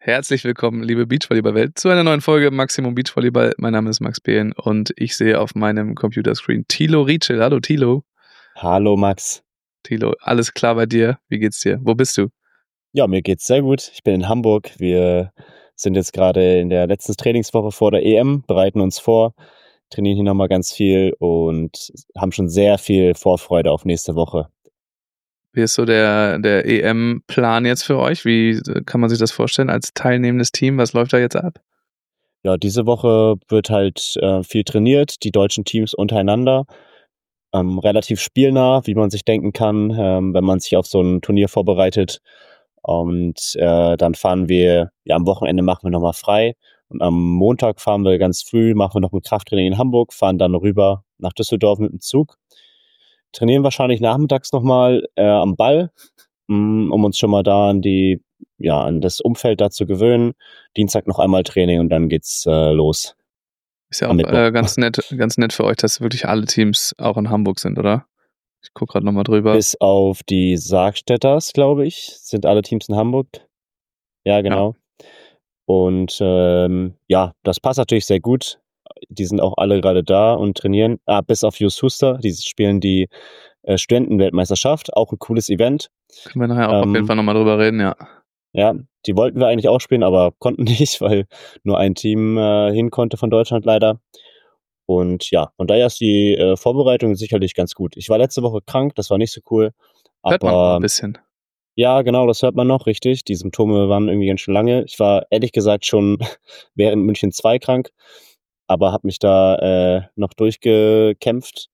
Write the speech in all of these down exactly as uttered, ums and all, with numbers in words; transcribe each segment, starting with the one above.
Herzlich willkommen, liebe Beachvolleyball-Welt, zu einer neuen Folge Maximum Beachvolleyball. Mein Name ist Max Behn und ich sehe auf meinem Computerscreen Thilo Rietschel. Hallo Thilo. Hallo Max. Thilo, alles klar bei dir? Wie geht's dir? Wo bist du? Ja, mir geht's sehr gut. Ich bin in Hamburg. Wir sind jetzt gerade in der letzten Trainingswoche vor der E M, bereiten uns vor, trainieren hier nochmal ganz viel und haben schon sehr viel Vorfreude auf nächste Woche. Wie ist so der, der E M-Plan jetzt für euch? Wie kann man sich das vorstellen als teilnehmendes Team? Was läuft da jetzt ab? Ja, diese Woche wird halt äh, viel trainiert, die deutschen Teams untereinander. Ähm, relativ spielnah, wie man sich denken kann, ähm, wenn man sich auf so ein Turnier vorbereitet. Und äh, dann fahren wir, ja, am Wochenende machen wir nochmal frei. Und am Montag fahren wir ganz früh, machen wir noch ein Krafttraining in Hamburg, fahren dann rüber nach Düsseldorf mit dem Zug. Trainieren wahrscheinlich nachmittags nochmal äh, am Ball, mh, um uns schon mal da an die, ja, an das Umfeld da zu gewöhnen. Dienstag noch einmal Training und dann geht's äh, los. Ist ja auch äh, ganz nett, ganz nett für euch, dass wirklich alle Teams auch in Hamburg sind, oder? Ich gucke gerade nochmal drüber. Bis auf die Sargstädters, glaube ich, sind alle Teams in Hamburg. Ja, genau. Ja. Und ähm, ja, das passt natürlich sehr gut. Die sind auch alle gerade da und trainieren. Ah, bis auf Jus Huster, die spielen die äh, Studentenweltmeisterschaft. Auch ein cooles Event. Können wir nachher auch ähm, auf jeden Fall nochmal drüber reden, ja. Ja, die wollten wir eigentlich auch spielen, aber konnten nicht, weil nur ein Team äh, hin konnte von Deutschland leider. Und ja, von daher ist die äh, Vorbereitung sicherlich ganz gut. Ich war letzte Woche krank, das war nicht so cool. Hört aber man auch ein bisschen. Ja, genau, das hört man noch, richtig. Die Symptome waren irgendwie ganz schön lange. Ich war ehrlich gesagt schon während München zwei krank, aber habe mich da äh, noch durchgekämpft.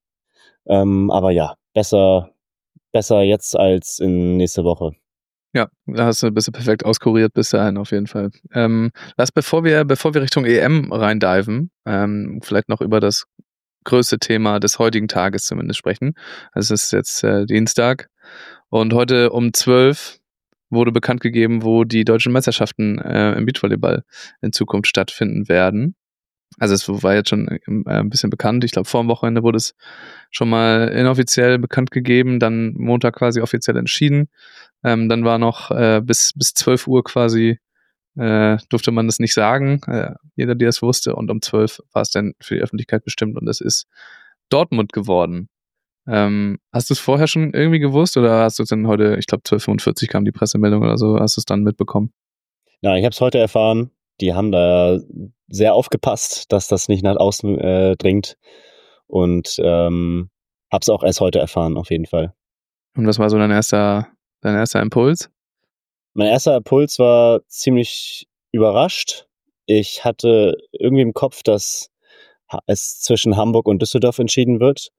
Ähm, aber ja, besser, besser jetzt als in nächste Woche. Ja, da hast du, bist du perfekt auskuriert bis dahin auf jeden Fall. Ähm, lass, bevor wir, bevor wir Richtung E M reindiven, ähm, vielleicht noch über das größte Thema des heutigen Tages zumindest sprechen. Es ist jetzt äh, Dienstag und heute um zwölf wurde bekannt gegeben, wo die deutschen Meisterschaften äh, im Beachvolleyball in Zukunft stattfinden werden. Also es war jetzt schon äh, ein bisschen bekannt. Ich glaube, vor dem Wochenende wurde es schon mal inoffiziell bekannt gegeben, dann Montag quasi offiziell entschieden. Ähm, dann war noch äh, bis, bis zwölf Uhr quasi, äh, durfte man das nicht sagen, äh, jeder, der es wusste. Und um zwölf war es dann für die Öffentlichkeit bestimmt und es ist Dortmund geworden. Ähm, hast du es vorher schon irgendwie gewusst oder hast du es dann heute, ich glaube zwölf Uhr fünfundvierzig kam die Pressemeldung oder so, hast du es dann mitbekommen? Ja, ich habe es heute erfahren. Die haben da sehr aufgepasst, dass das nicht nach außen äh, dringt. Und ähm, habe es auch erst heute erfahren, auf jeden Fall. Und was war so dein erster, dein erster Impuls? Mein erster Impuls war ziemlich überrascht. Ich hatte irgendwie im Kopf, dass es zwischen Hamburg und Düsseldorf entschieden wird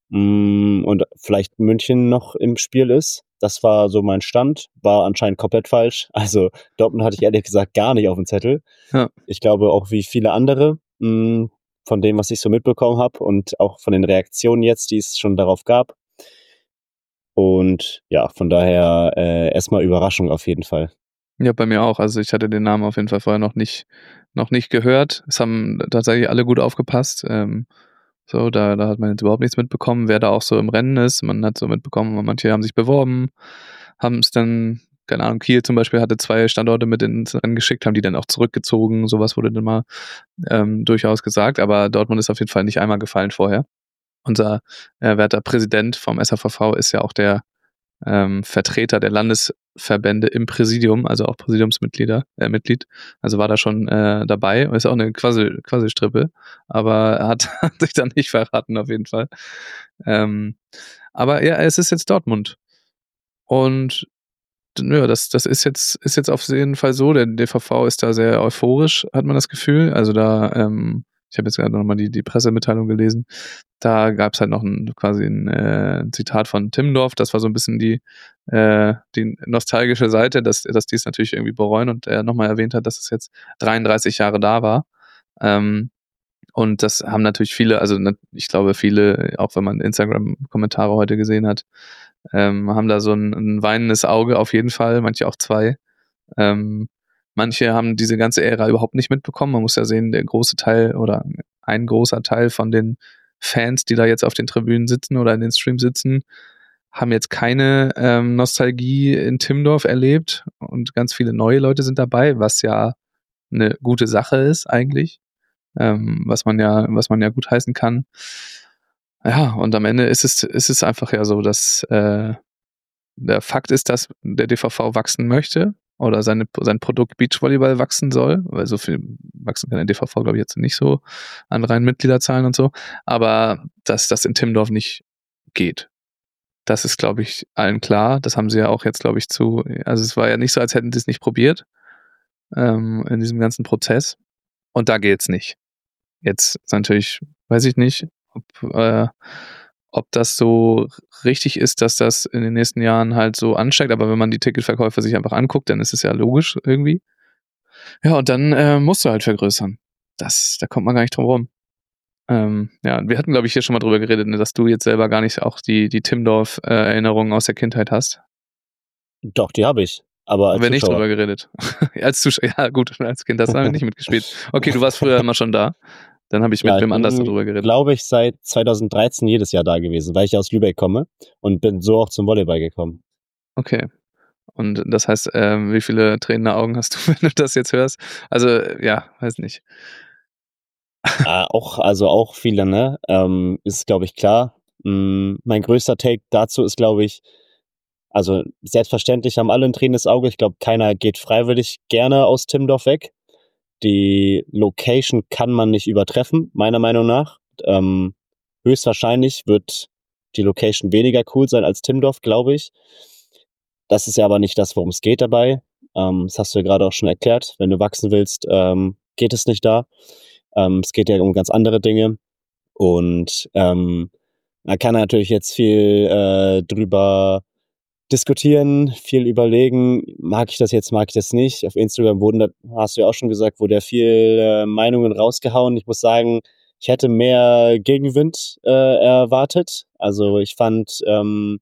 und vielleicht München noch im Spiel ist. Das war so mein Stand, war anscheinend komplett falsch. Also Dortmund hatte ich ehrlich gesagt gar nicht auf dem Zettel. Ja. Ich glaube auch wie viele andere, von dem, was ich so mitbekommen habe und auch von den Reaktionen jetzt, die es schon darauf gab. Und ja, von daher äh, erstmal Überraschung auf jeden Fall. Ja, bei mir auch. Also ich hatte den Namen auf jeden Fall vorher noch nicht, noch nicht gehört. Es haben tatsächlich alle gut aufgepasst. Ähm, so, da, da hat man jetzt überhaupt nichts mitbekommen, wer da auch so im Rennen ist. Man hat so mitbekommen, manche haben sich beworben, haben es dann, keine Ahnung, Kiel zum Beispiel hatte zwei Standorte mit ins Rennen geschickt, haben die dann auch zurückgezogen. Sowas wurde dann mal ähm, durchaus gesagt. Aber Dortmund ist auf jeden Fall nicht einmal gefallen vorher. Unser äh, werter Präsident vom S A V V ist ja auch der ähm, Vertreter der Landesverbände im Präsidium, also auch Präsidiumsmitglieder, äh, Mitglied, also war da schon äh, dabei, ist auch eine Quasi, Quasi-Strippe, aber er hat, hat sich dann nicht verraten auf jeden Fall. Ähm, aber ja, es ist jetzt Dortmund und ja, das, das ist jetzt, ist jetzt auf jeden Fall so, der D V V ist da sehr euphorisch, hat man das Gefühl, also da ähm, ich habe jetzt gerade nochmal die, die Pressemitteilung gelesen. Da gab es halt noch ein, quasi ein äh, Zitat von Timmendorf. Das war so ein bisschen die, äh, die nostalgische Seite, dass, dass die es natürlich irgendwie bereuen und er nochmal erwähnt hat, dass es jetzt dreiunddreißig Jahre da war. Ähm, und das haben natürlich viele, also ich glaube viele, auch wenn man Instagram-Kommentare heute gesehen hat, ähm, haben da so ein, ein weinendes Auge auf jeden Fall, manche auch zwei. Ähm, Manche haben diese ganze Ära überhaupt nicht mitbekommen. Man muss ja sehen, der große Teil oder ein großer Teil von den Fans, die da jetzt auf den Tribünen sitzen oder in den Streams sitzen, haben jetzt keine ähm, Nostalgie in Timmendorf erlebt und ganz viele neue Leute sind dabei, was ja eine gute Sache ist eigentlich, ähm, was man ja, was man ja gut heißen kann. Ja, und am Ende ist es, ist es einfach ja so, dass äh, der Fakt ist, dass der D V V wachsen möchte oder seine, sein Produkt Beachvolleyball wachsen soll, weil so viel wachsen kann der D V V, glaube ich, jetzt nicht so an reinen Mitgliederzahlen und so, aber dass das in Timmendorf nicht geht. Das ist, glaube ich, allen klar. Das haben sie ja auch jetzt, glaube ich, zu, also es war ja nicht so, als hätten sie es nicht probiert ähm, in diesem ganzen Prozess. Und da geht's nicht. Jetzt ist natürlich, weiß ich nicht, ob, äh, ob das so richtig ist, dass das in den nächsten Jahren halt so ansteigt, aber wenn man die Ticketverkäufe sich einfach anguckt, dann ist es ja logisch irgendwie. Ja, und dann äh, musst du halt vergrößern. Das, da kommt man gar nicht drum rum. Ähm, ja, wir hatten, glaube ich, hier schon mal drüber geredet, ne, dass du jetzt selber gar nicht auch die, die Timmendorf-Erinnerungen aus der Kindheit hast. Doch, die habe ich. Aber als Haben wir nicht Zuschauer. drüber geredet. als Zuschauer, ja gut, als Kind hast du damit nicht mitgespielt. Okay, du warst früher immer schon da. Dann habe ich mit Ja, wem ich anders bin, darüber geredet. glaube ich, seit zweitausenddreizehn jedes Jahr da gewesen, weil ich aus Lübeck komme und bin so auch zum Volleyball gekommen. Okay. Und das heißt, ähm, wie viele tränende Augen hast du, wenn du das jetzt hörst? Also, ja, weiß nicht. äh, auch, also auch viele, ne? Ähm, ist, glaube ich, klar. Mm, mein größter Take dazu ist, glaube ich, also selbstverständlich haben alle ein tränendes Auge. Ich glaube, keiner geht freiwillig gerne aus Timmendorf weg. Die Location kann man nicht übertreffen, meiner Meinung nach. Ähm, höchstwahrscheinlich wird die Location weniger cool sein als Timmendorf, glaube ich. Das ist ja aber nicht das, worum es geht dabei. Ähm, das hast du ja gerade auch schon erklärt. Wenn du wachsen willst, ähm, geht es nicht da. Ähm, es geht ja um ganz andere Dinge. Und ähm, man kann natürlich jetzt viel äh, drüber diskutieren, viel überlegen, mag ich das jetzt, mag ich das nicht. Auf Instagram wurden, da hast du ja auch schon gesagt, wurde ja viel äh, Meinungen rausgehauen. Ich muss sagen, ich hätte mehr Gegenwind äh, erwartet. Also ich fand ähm,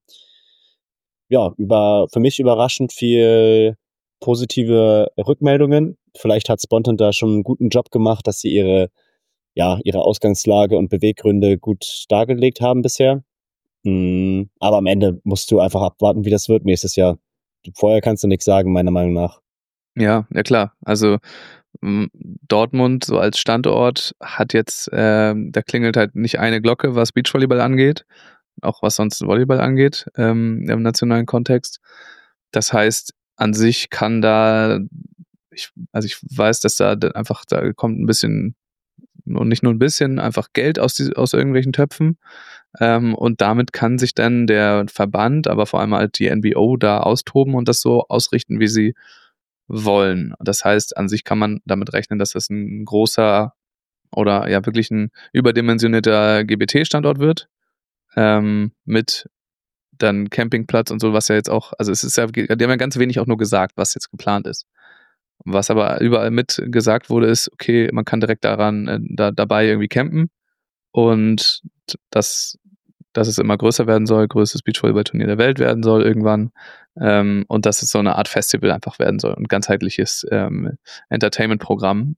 ja über für mich überraschend viel positive Rückmeldungen. Vielleicht hat Spontan da schon einen guten Job gemacht, dass sie ihre ja ihre Ausgangslage und Beweggründe gut dargelegt haben bisher. Mm, aber am Ende musst du einfach abwarten, wie das wird nächstes Jahr. Vorher kannst du nichts sagen, meiner Meinung nach. Ja, ja klar. Also m, Dortmund so als Standort hat jetzt, ähm, da klingelt halt nicht eine Glocke, was Beachvolleyball angeht, auch was sonst Volleyball angeht, ähm, im nationalen Kontext. Das heißt, an sich kann da, ich, also ich weiß, dass da da einfach, da kommt ein bisschen, und nicht nur ein bisschen, einfach Geld aus, die, aus irgendwelchen Töpfen. Ähm, und damit kann sich dann der Verband, aber vor allem halt die N B O da austoben und das so ausrichten, wie sie wollen. Das heißt, an sich kann man damit rechnen, dass das ein großer oder ja wirklich ein überdimensionierter G B T-Standort wird, ähm, mit dann Campingplatz und so, was ja jetzt auch, also es ist ja, die haben ja ganz wenig auch nur gesagt, was jetzt geplant ist. Was aber überall mit gesagt wurde, ist, okay, man kann direkt daran, äh, da, dabei irgendwie campen und dass, dass es immer größer werden soll, größtes Beachvolleyball-Turnier der Welt werden soll irgendwann, ähm, und dass es so eine Art Festival einfach werden soll, ein ganzheitliches ähm, Entertainment-Programm.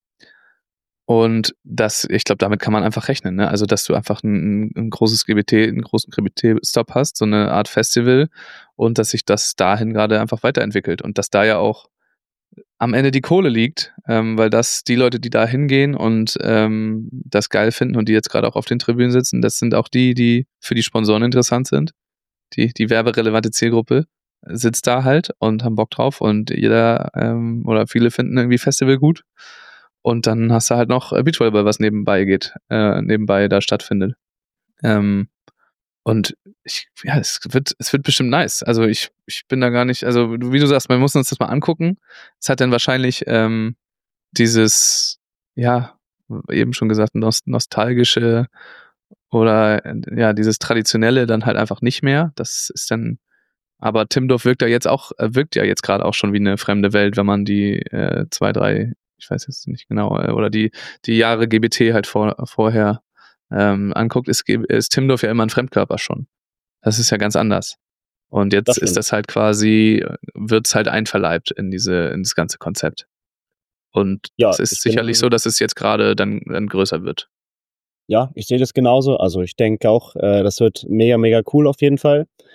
Und das, ich glaube, damit kann man einfach rechnen, ne? Also, dass du einfach ein, ein großes G B T, einen großen G B T-Stop hast, so eine Art Festival, und dass sich das dahin gerade einfach weiterentwickelt und dass da ja auch am Ende die Kohle liegt, ähm, weil das die Leute, die da hingehen und ähm, das geil finden und die jetzt gerade auch auf den Tribünen sitzen, das sind auch die, die für die Sponsoren interessant sind. Die, die werberelevante Zielgruppe sitzt da halt und haben Bock drauf und jeder ähm, oder viele finden irgendwie Festival gut. Und dann hast du halt noch Beachvolleyball, was nebenbei geht, äh, nebenbei da stattfindet. Ähm, und ich, ja, es wird, es wird bestimmt nice. Also ich, ich bin da gar nicht, also wie du sagst, wir müssen uns das mal angucken. Es hat dann wahrscheinlich ähm, dieses, ja, eben schon gesagt, nost- nostalgische oder äh, ja, dieses Traditionelle dann halt einfach nicht mehr. Das ist dann, aber Timmendorf wirkt ja jetzt auch, äh, wirkt ja jetzt gerade auch schon wie eine fremde Welt, wenn man die äh, zwei, drei, ich weiß jetzt nicht genau, äh, oder die, die Jahre G B T halt vor, vorher ähm, anguckt, ist, ist Timmendorf ja immer ein Fremdkörper schon. Das ist ja ganz anders. Und jetzt Das ist stimmt. das halt quasi, wird's halt einverleibt in diese, in das ganze Konzept. Und Ja, es ist ich sicherlich bin, so, dass es jetzt gerade dann, dann größer wird. ja, ich sehe das genauso. Also ich denke auch, äh, das wird mega, mega cool auf jeden Fall.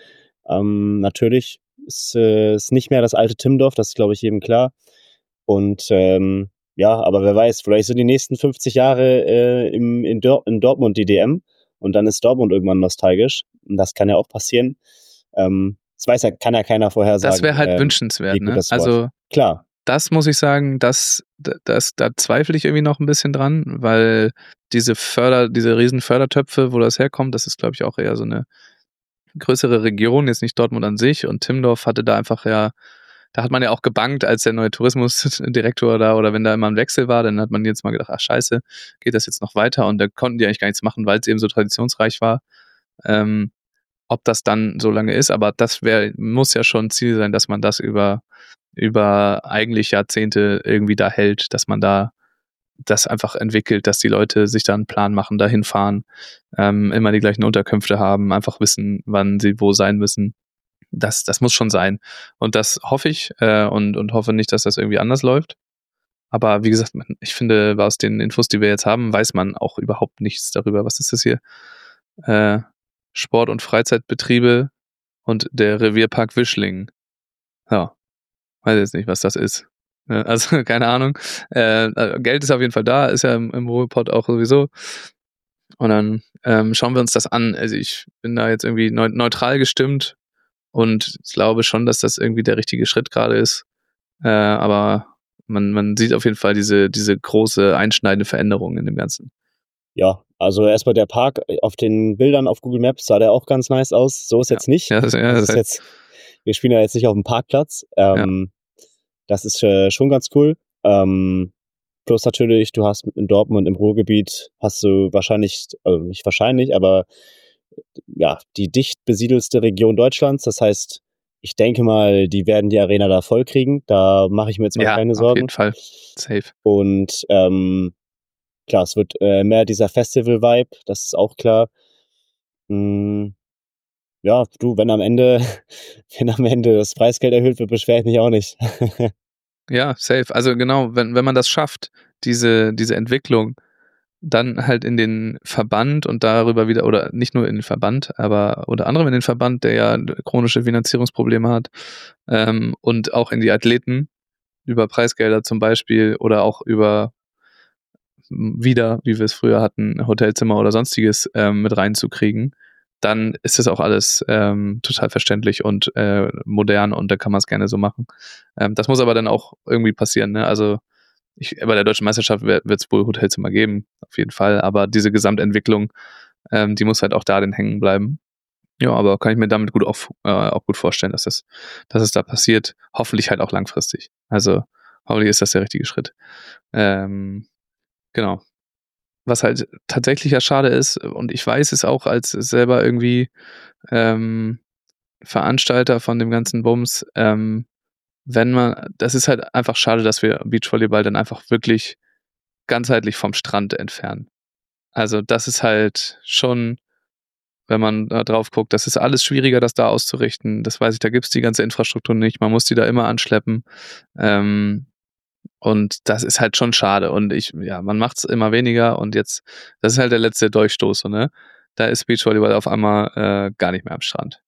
Ähm, natürlich ist äh, ist nicht mehr das alte Timmendorf, das ist, glaube ich, jedem klar. Und ähm, ja, aber wer weiß, vielleicht sind die nächsten fünfzig Jahre äh, im, in, Dor- in Dortmund die D M und dann ist Dortmund irgendwann nostalgisch. Und das kann ja auch passieren. Ähm, das weiß ja, kann ja keiner Das wäre vorhersagen, halt ähm, wünschenswert, wie gut ne? das wird. Also Klar, das muss ich sagen, das, das, da zweifle ich irgendwie noch ein bisschen dran, weil diese Förder, diese riesen Fördertöpfe, wo das herkommt, das ist, glaube ich, auch eher so eine größere Region, jetzt nicht Dortmund an sich. Und Timmendorf hatte da einfach ja, da hat man ja auch gebankt, als der neue Tourismusdirektor da oder wenn da immer ein Wechsel war, dann hat man jetzt mal gedacht, ach scheiße, geht das jetzt noch weiter? Und da konnten die eigentlich gar nichts machen, weil es eben so traditionsreich war. Ähm, ob das dann so lange ist, aber das wäre, muss ja schon ein Ziel sein, dass man das über, über eigentlich Jahrzehnte irgendwie da hält, dass man da das einfach entwickelt, dass die Leute sich da einen Plan machen, dahin fahren, ähm, immer die gleichen Unterkünfte haben, einfach wissen, wann sie wo sein müssen. Das, das muss schon sein. Und das hoffe ich äh, und, und hoffe nicht, dass das irgendwie anders läuft. Aber wie gesagt, ich finde, aus den Infos, die wir jetzt haben, weiß man auch überhaupt nichts darüber. Was ist das hier? Äh, Sport- und Freizeitbetriebe und der Revierpark Wischlingen. Ja, weiß jetzt nicht, was das ist. Ja, also, keine Ahnung. Äh, Geld ist auf jeden Fall da, ist ja im, im Ruhrpott auch sowieso. Und dann ähm, schauen wir uns das an. Also ich bin da jetzt irgendwie neu- neutral gestimmt und glaube schon, dass das irgendwie der richtige Schritt gerade ist. Äh, aber man, man sieht auf jeden Fall diese, diese große einschneidende Veränderung in dem Ganzen. ja. Also erstmal der Park auf den Bildern auf Google Maps sah der auch ganz nice aus. So ist Ja, jetzt nicht. ja, das, ja, Das das ist ist halt, jetzt, wir spielen ja jetzt nicht auf dem Parkplatz. ja. Ähm, das ist äh, schon ganz cool. Ähm, plus natürlich, du hast in Dortmund im Ruhrgebiet hast du wahrscheinlich, also nicht wahrscheinlich, aber ja, die dicht besiedelste Region Deutschlands. Das heißt, ich denke mal, die werden die Arena da voll kriegen. Da mache ich mir jetzt mal Ja, keine auf jeden Sorgen. Fall. Safe. Und ähm, klar, es wird äh, mehr dieser Festival-Vibe, das ist auch klar. Mm, ja, du, wenn am Ende, wenn am Ende das Preisgeld erhöht wird, beschwere ich mich auch nicht. Ja, safe. Also genau, wenn, wenn man das schafft, diese, diese Entwicklung, dann halt in den Verband und darüber wieder, oder nicht nur in den Verband, aber unter anderem in den Verband, der ja chronische Finanzierungsprobleme hat, ähm, und auch in die Athleten über Preisgelder zum Beispiel oder auch über wieder, wie wir es früher hatten, Hotelzimmer oder sonstiges ähm, mit reinzukriegen, dann ist das auch alles ähm, total verständlich und äh, modern und da kann man es gerne so machen. Ähm, das muss aber dann auch irgendwie passieren, ne? Also ich, bei der Deutschen Meisterschaft wird es wohl Hotelzimmer geben, auf jeden Fall, aber diese Gesamtentwicklung, ähm, die muss halt auch da dann hängen bleiben. Ja, aber kann ich mir damit gut auch, äh, auch gut vorstellen, dass das, dass es da passiert. Hoffentlich halt auch langfristig. Also hoffentlich ist das der richtige Schritt. Ähm, genau. Was halt tatsächlich ja schade ist, und ich weiß es auch als selber irgendwie ähm, Veranstalter von dem ganzen Bums, ähm, wenn man, das ist halt einfach schade, dass wir Beachvolleyball dann einfach wirklich ganzheitlich vom Strand entfernen. Also das ist halt schon, wenn man da drauf guckt, das ist alles schwieriger, das da auszurichten. Das weiß ich, da gibt's die ganze Infrastruktur nicht. Man muss die da immer anschleppen. Ähm, und das ist halt schon schade. Und ich, ja, man macht's immer weniger und jetzt, das ist halt der letzte Durchstoß, so, ne? Da ist Beachvolleyball auf einmal äh, gar nicht mehr am Strand.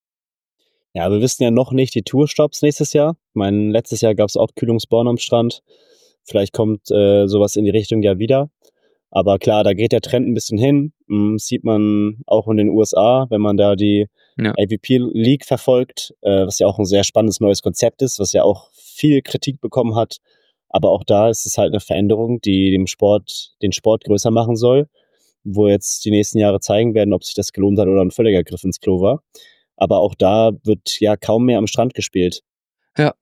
Ja, wir wissen ja noch nicht die Tourstops nächstes Jahr. Ich meine, letztes Jahr gab es auch Kühlungsborn am Strand. Vielleicht kommt äh, sowas in die Richtung ja wieder. Aber klar, da geht der Trend ein bisschen hin. Hm, sieht man auch in den U S A, wenn man da die Ja. A V P League verfolgt, äh, was ja auch ein sehr spannendes neues Konzept ist, was ja auch viel Kritik bekommen hat. Aber auch da ist es halt eine Veränderung, die dem Sport, den Sport größer machen soll, wo jetzt die nächsten Jahre zeigen werden, ob sich das gelohnt hat oder ein völliger Griff ins Klo war. Aber auch da wird ja kaum mehr am Strand gespielt. Ja.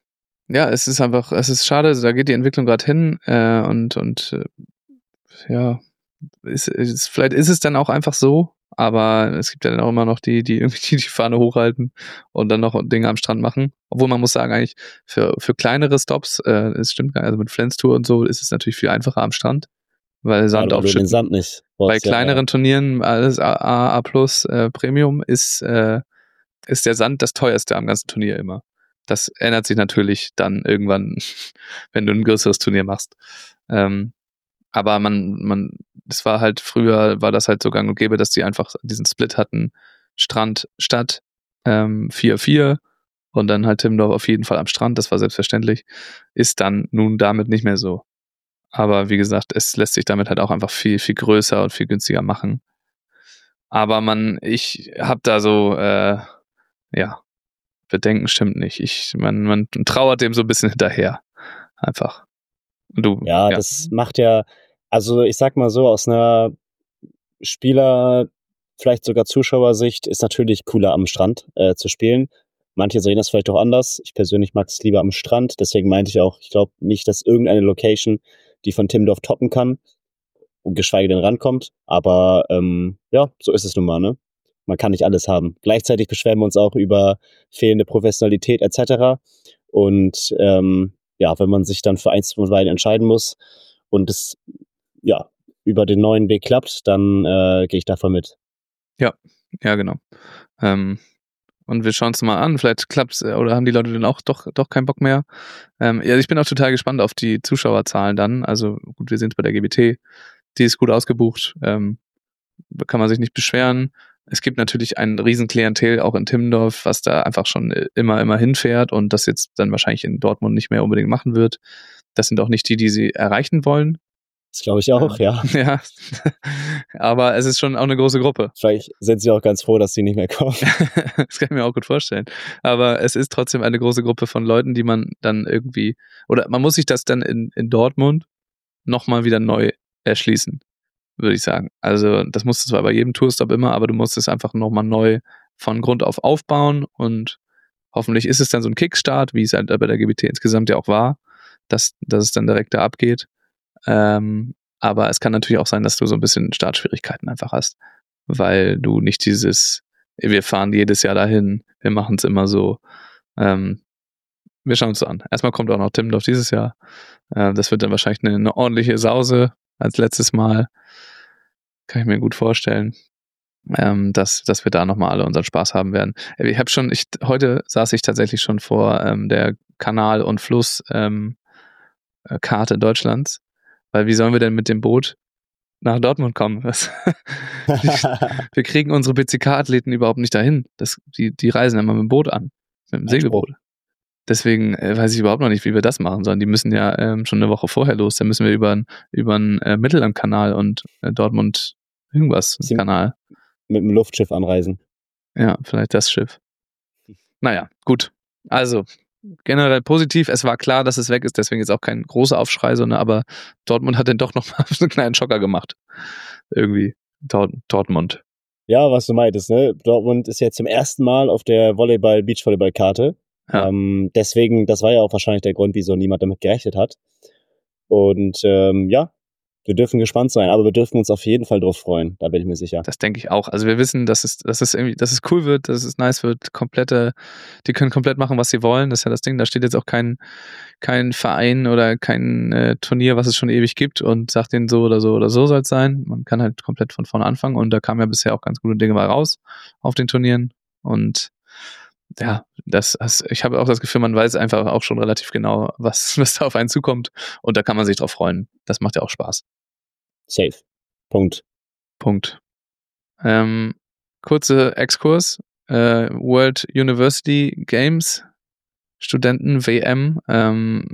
Ja, es ist einfach, es ist schade, da geht die Entwicklung gerade hin äh, und, und äh, ja, ist, ist, vielleicht ist es dann auch einfach so, aber es gibt ja dann auch immer noch die, die irgendwie die Fahne hochhalten und dann noch Dinge am Strand machen. Obwohl man muss sagen, eigentlich für, für kleinere Stops, äh, es stimmt gar nicht, also mit Flens-Tour und so ist es natürlich viel einfacher am Strand, weil Sand Gerade weil du den aufschütten. Sand nicht Bei brauchst, ja, kleineren ja. Turnieren, alles A, A, A plus äh, Premium, ist, äh, ist der Sand das teuerste am ganzen Turnier immer. Das ändert sich natürlich dann irgendwann, wenn du ein größeres Turnier machst. Ähm, aber man, man, das war halt früher, war das halt so gang und gäbe, dass die einfach diesen Split hatten, Strand, Stadt. ähm, vier vier und dann halt Timmendorf auf jeden Fall am Strand, das war selbstverständlich, ist dann nun damit nicht mehr so. Aber wie gesagt, es lässt sich damit halt auch einfach viel, viel größer und viel günstiger machen. Aber man, ich habe da so, äh, ja, Bedenken stimmt nicht. Ich, man, man trauert dem so ein bisschen hinterher. Einfach. Und du, Ja, ja. das macht ja, also ich sag mal so, aus einer Spieler, vielleicht sogar Zuschauersicht, ist natürlich cooler am Strand äh, zu spielen. Manche sehen das vielleicht auch anders. Ich persönlich mag es lieber am Strand. Deswegen meinte ich auch, ich glaube nicht, dass irgendeine Location, die von Timmendorf toppen kann, und geschweige denn rankommt. Aber ähm, ja, so ist es nun mal, ne? Man kann nicht alles haben. Gleichzeitig beschweren wir uns auch über fehlende Professionalität et cetera. Und ähm, ja, wenn man sich dann für eins von beiden entscheiden muss und es ja über den neuen Weg klappt, dann äh, gehe ich davon mit. Ja, ja, genau. Ähm, und wir schauen es mal an. Vielleicht klappt es, oder haben die Leute dann auch doch, doch keinen Bock mehr. Ähm, ja, ich bin auch total gespannt auf die Zuschauerzahlen dann. Also gut, wir sind bei der G B T. Die ist gut ausgebucht. Ähm, kann man sich nicht beschweren. Es gibt natürlich ein riesen Klientel auch in Timmendorf, was da einfach schon immer, immer hinfährt und das jetzt dann wahrscheinlich in Dortmund nicht mehr unbedingt machen wird. Das sind auch nicht die, die sie erreichen wollen. Das glaube ich auch, ähm, ja. Ja, aber es ist schon auch eine große Gruppe. Vielleicht sind sie auch ganz froh, dass sie nicht mehr kommen. Das kann ich mir auch gut vorstellen. Aber es ist trotzdem eine große Gruppe von Leuten, die man dann irgendwie, oder man muss sich das dann in, in Dortmund nochmal wieder neu erschließen, würde ich sagen. Also das musst du zwar bei jedem Tourstop immer, aber du musst es einfach nochmal neu von Grund auf aufbauen und hoffentlich ist es dann so ein Kickstart, wie es halt bei der G B T insgesamt ja auch war, dass, dass es dann direkt da abgeht. Ähm, aber es kann natürlich auch sein, dass du so ein bisschen Startschwierigkeiten einfach hast, weil du nicht dieses, wir fahren jedes Jahr dahin, wir machen es immer so. Ähm, wir schauen uns an. Erstmal kommt auch noch Timmendorf dieses Jahr. Äh, das wird dann wahrscheinlich eine, eine ordentliche Sause als letztes Mal. Kann ich mir gut vorstellen, ähm, dass, dass wir da nochmal alle unseren Spaß haben werden. Ich habe schon, ich, heute saß ich tatsächlich schon vor ähm, der Kanal- und Flusskarte ähm, Karte Deutschlands, weil wie sollen wir denn mit dem Boot nach Dortmund kommen? Was? Wir kriegen unsere B C K-Athleten überhaupt nicht dahin. Das, die, die reisen immer mit dem Boot an, mit dem Segelboot. Deswegen äh, weiß ich überhaupt noch nicht, wie wir das machen sollen. Die müssen ja ähm, schon eine Woche vorher los. Dann müssen wir über einen äh, Mittellandkanal und äh, Dortmund irgendwas Sie Kanal. Mit dem Luftschiff anreisen. Ja, vielleicht das Schiff. Naja, gut. Also, generell positiv. Es war klar, dass es weg ist, deswegen ist auch kein großer Aufschrei, sondern aber Dortmund hat dann doch nochmal einen kleinen Schocker gemacht. Irgendwie. Dort, Dortmund. Ja, was du meintest, ne? Dortmund ist jetzt zum ersten Mal auf der Volleyball, Beachvolleyball-Karte. Ja. Ähm, deswegen, das war ja auch wahrscheinlich der Grund, wieso niemand damit gerechnet hat. Und ähm, ja, wir dürfen gespannt sein, aber wir dürfen uns auf jeden Fall drauf freuen, da bin ich mir sicher. Das denke ich auch. Also wir wissen, dass es, dass es irgendwie, dass es cool wird, dass es nice wird, komplette, die können komplett machen, was sie wollen. Das ist ja das Ding. Da steht jetzt auch kein, kein Verein oder kein äh, Turnier, was es schon ewig gibt und sagt denen so oder so oder so soll es sein. Man kann halt komplett von vorne anfangen und da kamen ja bisher auch ganz gute Dinge mal raus auf den Turnieren. Und ja, das, das ich habe auch das Gefühl, man weiß einfach auch schon relativ genau, was, was da auf einen zukommt. Und da kann man sich drauf freuen. Das macht ja auch Spaß. Safe. Punkt. Punkt. Ähm, kurze Exkurs. Äh, World University Games, Studenten-W M. Ähm,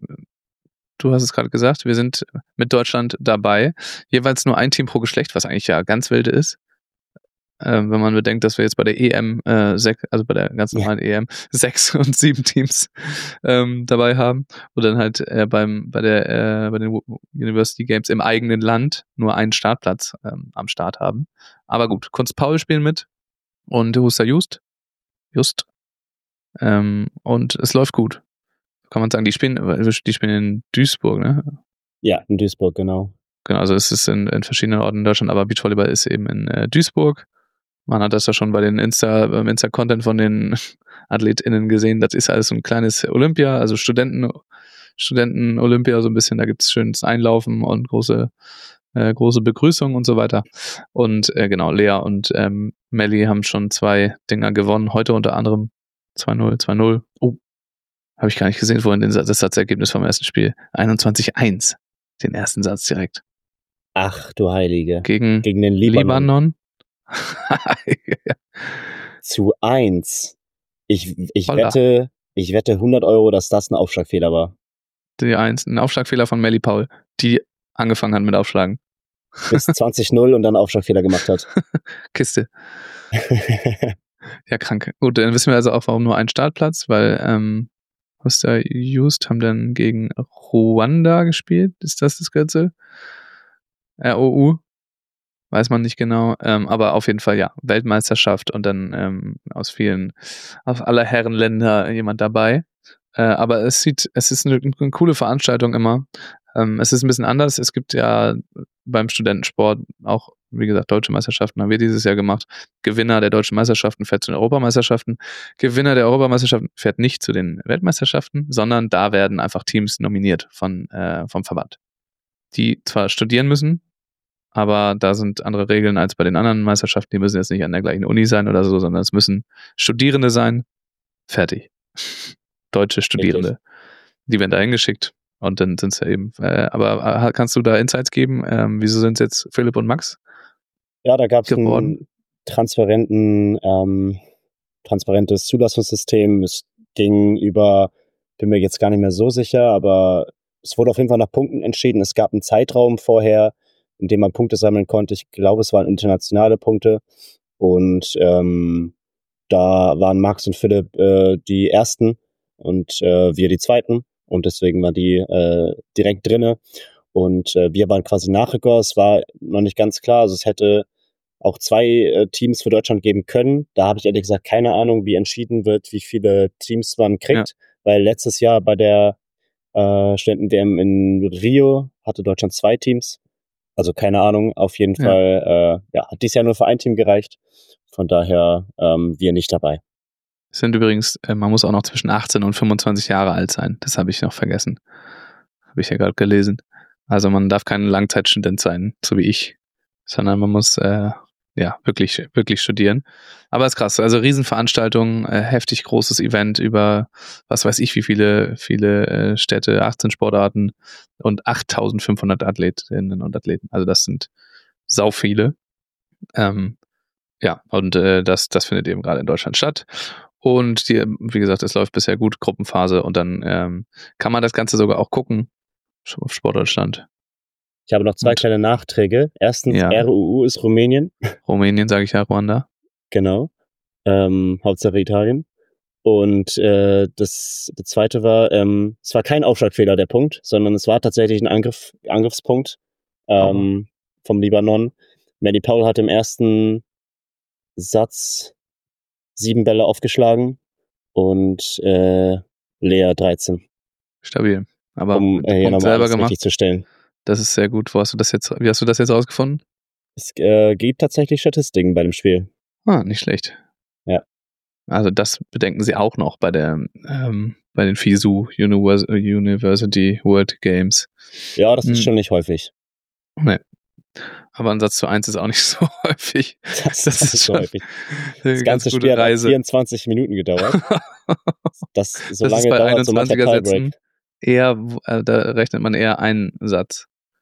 du hast es gerade gesagt, wir sind mit Deutschland dabei. Jeweils nur ein Team pro Geschlecht, was eigentlich ja ganz wilde ist. Ähm, wenn man bedenkt, dass wir jetzt bei der E M, äh, sech, also bei der ganz normalen ja. E M, sechs und sieben Teams ähm, dabei haben und dann halt äh, beim bei der äh, bei den University Games im eigenen Land nur einen Startplatz ähm, am Start haben. Aber gut, Kunst Paul spielen mit und Huster Just, Just ähm, und es läuft gut. Kann man sagen, die spielen, die spielen in Duisburg, ne? Ja, in Duisburg, genau. Genau, also es ist in, in verschiedenen Orten in Deutschland, aber Beachvolleyball ist eben in äh, Duisburg. Man hat das ja schon bei den Insta, beim Insta-Content von den AthletInnen gesehen. Das ist alles so ein kleines Olympia, also Studenten, Studenten-Olympia so ein bisschen. Da gibt es schönes Einlaufen und große, äh, große Begrüßung und so weiter. Und äh, genau, Lea und ähm, Melli haben schon zwei Dinger gewonnen. Heute unter anderem zwei null, zwei null. Oh, habe ich gar nicht gesehen vorhin, das Satzergebnis vom ersten Spiel. einundzwanzig eins, den ersten Satz direkt. Ach du Heilige. Gegen, Gegen den Libanon. Libanon. Ja. Zu eins. Ich, ich Holla. wette, ich wette hundert Euro, dass das ein Aufschlagfehler war. Die eins, ein Aufschlagfehler von Melly Paul, die angefangen hat mit Aufschlagen. Bis zwanzig null und dann Aufschlagfehler gemacht hat. Kiste. Ja, krank. Gut, dann wissen wir also auch, warum nur ein Startplatz, weil ähm, Hoster Just haben dann gegen Ruanda gespielt. Ist das das Kürzel? R O U? Weiß man nicht genau. Ähm, aber auf jeden Fall, ja, Weltmeisterschaft und dann ähm, aus vielen, aus aller Herren Länder jemand dabei. Äh, aber es sieht, es ist eine, eine coole Veranstaltung immer. Ähm, es ist ein bisschen anders. Es gibt ja beim Studentensport auch, wie gesagt, deutsche Meisterschaften haben wir dieses Jahr gemacht. Gewinner der deutschen Meisterschaften fährt zu den Europameisterschaften. Gewinner der Europameisterschaften fährt nicht zu den Weltmeisterschaften, sondern da werden einfach Teams nominiert von, äh, vom Verband, die zwar studieren müssen, aber da sind andere Regeln als bei den anderen Meisterschaften. Die müssen jetzt nicht an der gleichen Uni sein oder so, sondern es müssen Studierende sein. Fertig. Deutsche Studierende. Richtig. Die werden da hingeschickt und dann sind es ja eben. Äh, aber kannst du da Insights geben? Ähm, wieso sind es jetzt Philipp und Max? Ja, da gab es ein transparenten, ähm, transparentes Zulassungssystem. Es ging über, bin mir jetzt gar nicht mehr so sicher, aber es wurde auf jeden Fall nach Punkten entschieden. Es gab einen Zeitraum vorher, in dem man Punkte sammeln konnte. Ich glaube, es waren internationale Punkte. Und ähm, da waren Max und Philipp äh, die Ersten und äh, wir die Zweiten. Und deswegen waren die äh, direkt drinne. Und äh, wir waren quasi Nachrücker. Es war noch nicht ganz klar. Also es hätte auch zwei äh, Teams für Deutschland geben können. Da habe ich ehrlich gesagt keine Ahnung, wie entschieden wird, wie viele Teams man kriegt. Ja. Weil letztes Jahr bei der äh, Studenten-W M in Rio hatte Deutschland zwei Teams. Also keine Ahnung, auf jeden ja. Fall äh, ja, hat dies Jahr nur für ein Team gereicht. Von daher ähm, wir nicht dabei. Sind übrigens, äh, man muss auch noch zwischen achtzehn und fünfundzwanzig Jahre alt sein. Das habe ich noch vergessen. Habe ich ja gerade gelesen. Also man darf kein Langzeitstudent sein, so wie ich, sondern man muss äh, ja wirklich wirklich studieren. Aber ist krass. Also Riesenveranstaltung, äh, heftig großes Event über was weiß ich wie viele viele äh, Städte, achtzehn Sportarten und achttausendfünfhundert Athletinnen und Athleten. Also das sind sau viele. Ähm, ja, und äh, das, das findet eben gerade in Deutschland statt. Und die, wie gesagt, es läuft bisher gut, Gruppenphase, und dann ähm, kann man das Ganze sogar auch gucken auf Sportdeutschland. Ich habe noch zwei und, kleine Nachträge. Erstens, ja. R U U ist Rumänien. Rumänien, sage ich ja, Ruanda. Genau. Ähm, Hauptsache Italien. Und äh, das, das zweite war, ähm, es war kein Aufschlagfehler, der Punkt, sondern es war tatsächlich ein Angriff, Angriffspunkt ähm, oh. vom Libanon. Melly Paul hat im ersten Satz sieben Bälle aufgeschlagen und äh, Lea dreizehn. Stabil. Aber um äh, Punkt selber gemacht. Richtig zu stellen. Das ist sehr gut. Wo hast du das jetzt? Wie hast du das jetzt rausgefunden? Es äh, gibt tatsächlich Statistiken bei dem Spiel. Ah, nicht schlecht. Ja. Also das bedenken sie auch noch bei der ähm, bei den FISU Univers- University World Games. Ja, das ist hm. schon nicht häufig. Nee. Aber ein Satz zu eins ist auch nicht so häufig. Das, das, das ist so häufig. Das ganze Spiel hat Reise. vierundzwanzig Minuten gedauert. Das so das lange ist bei dauert so mancher Tiebreak. Sätzen eher, äh, da rechnet man eher einen Satz.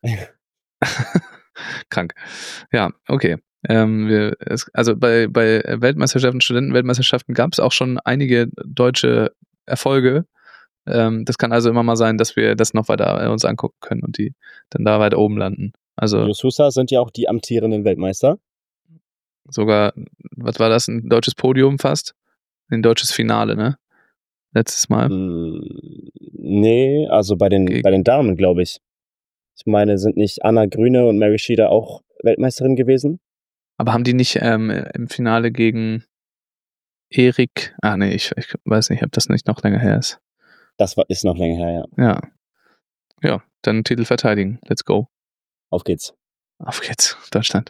Krank. Ja, okay. Ähm, wir, es, also bei, bei Weltmeisterschaften, Studentenweltmeisterschaften gab es auch schon einige deutsche Erfolge. Ähm, das kann also immer mal sein, dass wir das noch weiter uns angucken können und die dann da weiter oben landen. Also Jususa sind ja auch die amtierenden Weltmeister. Sogar, was war das, ein deutsches Podium fast? Ein deutsches Finale, ne? Letztes Mal. Mm, nee, also bei den, Gegen- bei den Damen, glaube ich. Ich meine, sind nicht Anna Grüne und Mary Schieder auch Weltmeisterin gewesen? Aber haben die nicht ähm, im Finale gegen Erik, ah nee, ich, ich weiß nicht, ob das nicht noch länger her ist. Das war, ist noch länger her, ja. Ja. Ja, dann Titel verteidigen. Let's go. Auf geht's. Auf geht's, Deutschland.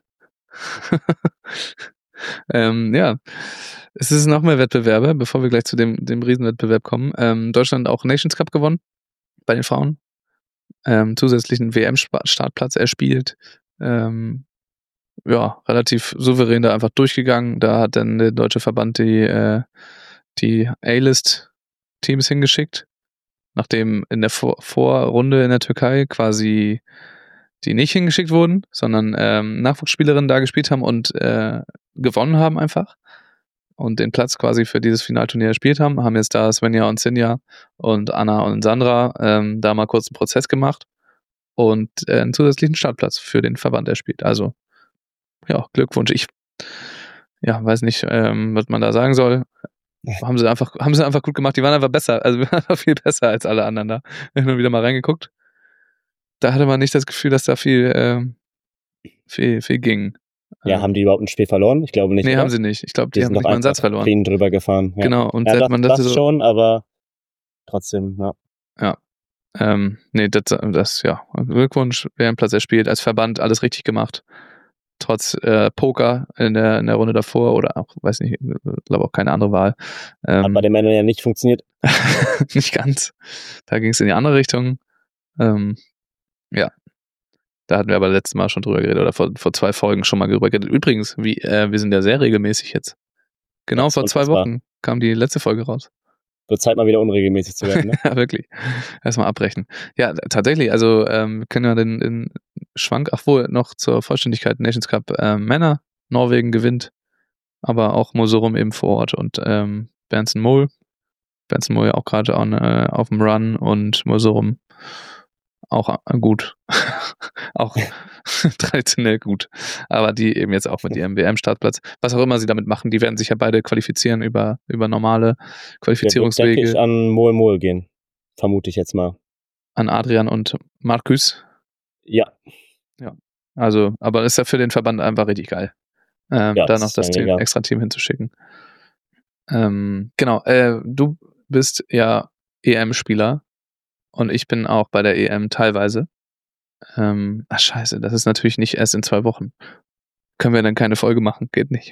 ähm, ja, es ist noch mehr Wettbewerbe, bevor wir gleich zu dem, dem Riesenwettbewerb kommen. Ähm, Deutschland auch Nations Cup gewonnen bei den Frauen. Ähm, zusätzlichen W M-Startplatz erspielt. Ähm, ja, relativ souverän da einfach durchgegangen. Da hat dann der deutsche Verband die, äh, die A-List-Teams hingeschickt, nachdem in der Vor- Vorrunde in der Türkei quasi die nicht hingeschickt wurden, sondern ähm, Nachwuchsspielerinnen da gespielt haben und äh, gewonnen haben einfach. und den Platz quasi für dieses Finalturnier gespielt haben, haben jetzt da Svenja und Sinja und Anna und Sandra ähm, da mal kurz einen Prozess gemacht und äh, einen zusätzlichen Startplatz für den Verband erspielt. Also, ja, Glückwunsch. Ich ja, weiß nicht, ähm, was man da sagen soll. Haben sie einfach, haben sie einfach gut gemacht. Die waren einfach besser, also wir waren einfach viel besser als alle anderen da. Ich habe nur wieder mal reingeguckt. Da hatte man nicht das Gefühl, dass da viel, ähm, viel, viel ging. Ja, ähm, haben die überhaupt ein Spiel verloren? Ich glaube nicht. Nee, oder? haben sie nicht. Ich glaube, die, Die haben sind nicht doch mal einen Satz einfach verloren. clean drüber gefahren. Ja. Genau, und Ja, selbst das, man das dachte so, schon, aber trotzdem, ja. ja, ähm, nee, das, das, ja, Glückwunsch, wer einen Platz erspielt, als Verband alles richtig gemacht. Trotz äh, Poker in der, in der Runde davor oder auch, weiß nicht, ich glaube auch keine andere Wahl. Ähm, Hat bei den Männern ja nicht funktioniert. nicht ganz. Da ging es in die andere Richtung. Ähm, ja. Da hatten wir aber letztes Mal schon drüber geredet oder vor, vor zwei Folgen schon mal drüber geredet. Übrigens, wie, äh, wir sind ja sehr regelmäßig jetzt. Genau Das ist vor zwei unfassbar. Wochen kam die letzte Folge raus. Wird Zeit mal wieder unregelmäßig zu werden, ne? Ja, wirklich. Erstmal abbrechen. Ja, tatsächlich, also ähm, wir können ja den, den Schwank, ach wohl, noch zur Vollständigkeit, Nations Cup äh, Männer, Norwegen gewinnt, aber auch Mosorum eben vor Ort und ähm, Berndsen Mol. Berndsen Mol ja auch gerade äh, auf dem Run und Mosorum auch äh, gut. auch traditionell gut. Aber die eben jetzt auch mit ihrem W M-Startplatz. Was auch immer sie damit machen, die werden sich ja beide qualifizieren über, über normale Der wird, Qualifizierungswege. denke ich, an Mol Mol gehen. Vermute ich jetzt mal. An Adrian und Markus. Ja. Ja. Also, aber ist ja für den Verband einfach richtig geil. Ähm, Ja, da das noch ist das ja Team, mega. extra Team hinzuschicken. Ähm, genau, äh, du bist ja E M-Spieler und ich bin auch bei der E M teilweise. Ähm, ach scheiße, das ist natürlich nicht erst in zwei Wochen. Können wir dann keine Folge machen? Geht nicht.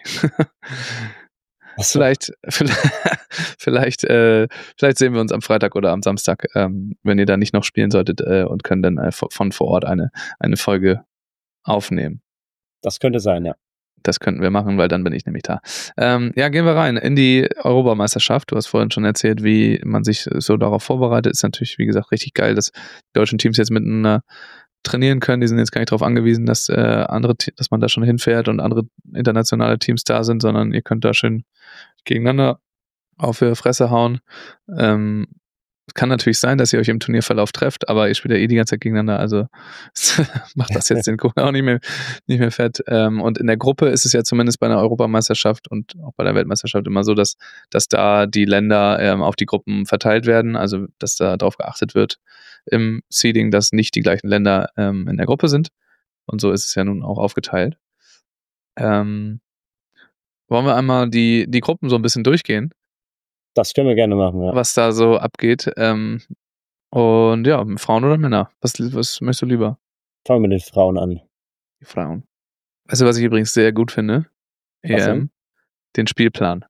Ach so. Vielleicht, vielleicht, vielleicht, äh, vielleicht sehen wir uns am Freitag oder am Samstag, ähm, wenn ihr da nicht noch spielen solltet äh, und können dann äh, von vor Ort eine, eine Folge aufnehmen. Das könnte sein, ja. Das könnten wir machen, weil dann bin ich nämlich da. Ähm, ja, gehen wir rein in die Europameisterschaft. Du hast vorhin schon erzählt, wie man sich so darauf vorbereitet. Ist natürlich, wie gesagt, richtig geil, dass die deutschen Teams jetzt miteinander trainieren können. Die sind jetzt gar nicht darauf angewiesen, dass äh, andere, dass man da schon hinfährt und andere internationale Teams da sind, sondern ihr könnt da schön gegeneinander auf ihre Fresse hauen. Ähm, kann natürlich sein, dass ihr euch im Turnierverlauf trefft, aber ihr spielt ja eh die ganze Zeit gegeneinander, also macht das jetzt den Kuchen auch nicht mehr, nicht mehr fett. Ähm, und in der Gruppe ist es ja zumindest bei einer Europameisterschaft und auch bei der Weltmeisterschaft immer so, dass, dass da die Länder ähm, auf die Gruppen verteilt werden, also dass da darauf geachtet wird im Seeding, dass nicht die gleichen Länder ähm, in der Gruppe sind. Und so ist es ja nun auch aufgeteilt. Ähm, wollen wir einmal die, die Gruppen so ein bisschen durchgehen? Das können wir gerne machen, ja. Was da so abgeht. Ähm, und ja, Frauen oder Männer? Was, was möchtest du lieber? Fangen wir mit den Frauen an. Die Frauen. Weißt du, was ich übrigens sehr gut finde? Was E M, den Spielplan.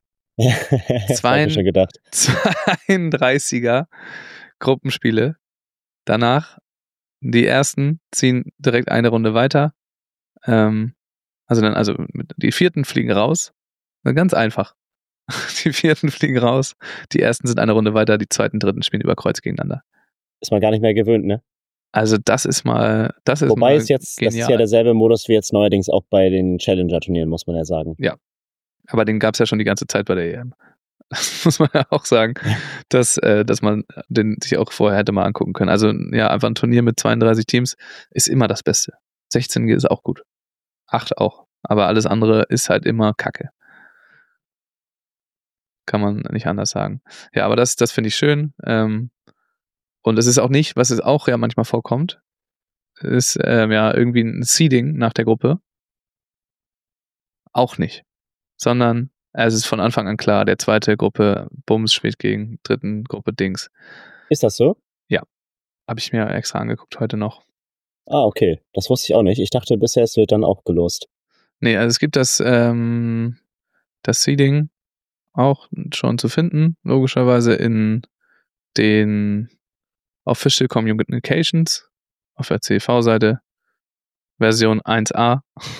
Das hab ich schon gedacht. zweiunddreißiger Gruppenspiele. Danach die ersten ziehen direkt eine Runde weiter. Ähm, also dann, also die vierten fliegen raus. Ganz einfach. Die vierten fliegen raus. Die ersten sind eine Runde weiter, die zweiten, dritten spielen über Kreuz gegeneinander. Ist man gar nicht mehr gewöhnt, ne? Also das ist mal, das ist Wobei mal es jetzt, genial. das ist ja derselbe Modus wie jetzt neuerdings auch bei den Challenger-Turnieren, muss man ja sagen. Ja, aber den gab es ja schon die ganze Zeit bei der E M. Das muss man ja auch sagen, dass, äh, dass man den sich auch vorher hätte mal angucken können. Also ja, einfach ein Turnier mit zweiunddreißig Teams ist immer das Beste. sechzehn ist auch gut. acht auch. Aber alles andere ist halt immer Kacke. Kann man nicht anders sagen. Ja, aber das, das finde ich schön. Ähm, und es ist auch nicht, was es auch ja manchmal vorkommt, ist ähm, ja irgendwie ein Seeding nach der Gruppe. Auch nicht. Sondern es ist von Anfang an klar, der zweite Gruppe Bums spielt gegen dritten Gruppe Dings. Ist das so? Ja. Habe ich mir extra angeguckt heute noch. Ah, okay. Das wusste ich auch nicht. Ich dachte bisher, es wird dann auch gelost. Nee, also es gibt das, ähm, das Seeding auch schon zu finden, logischerweise in den Official Communications auf der C V-Seite Version eins a.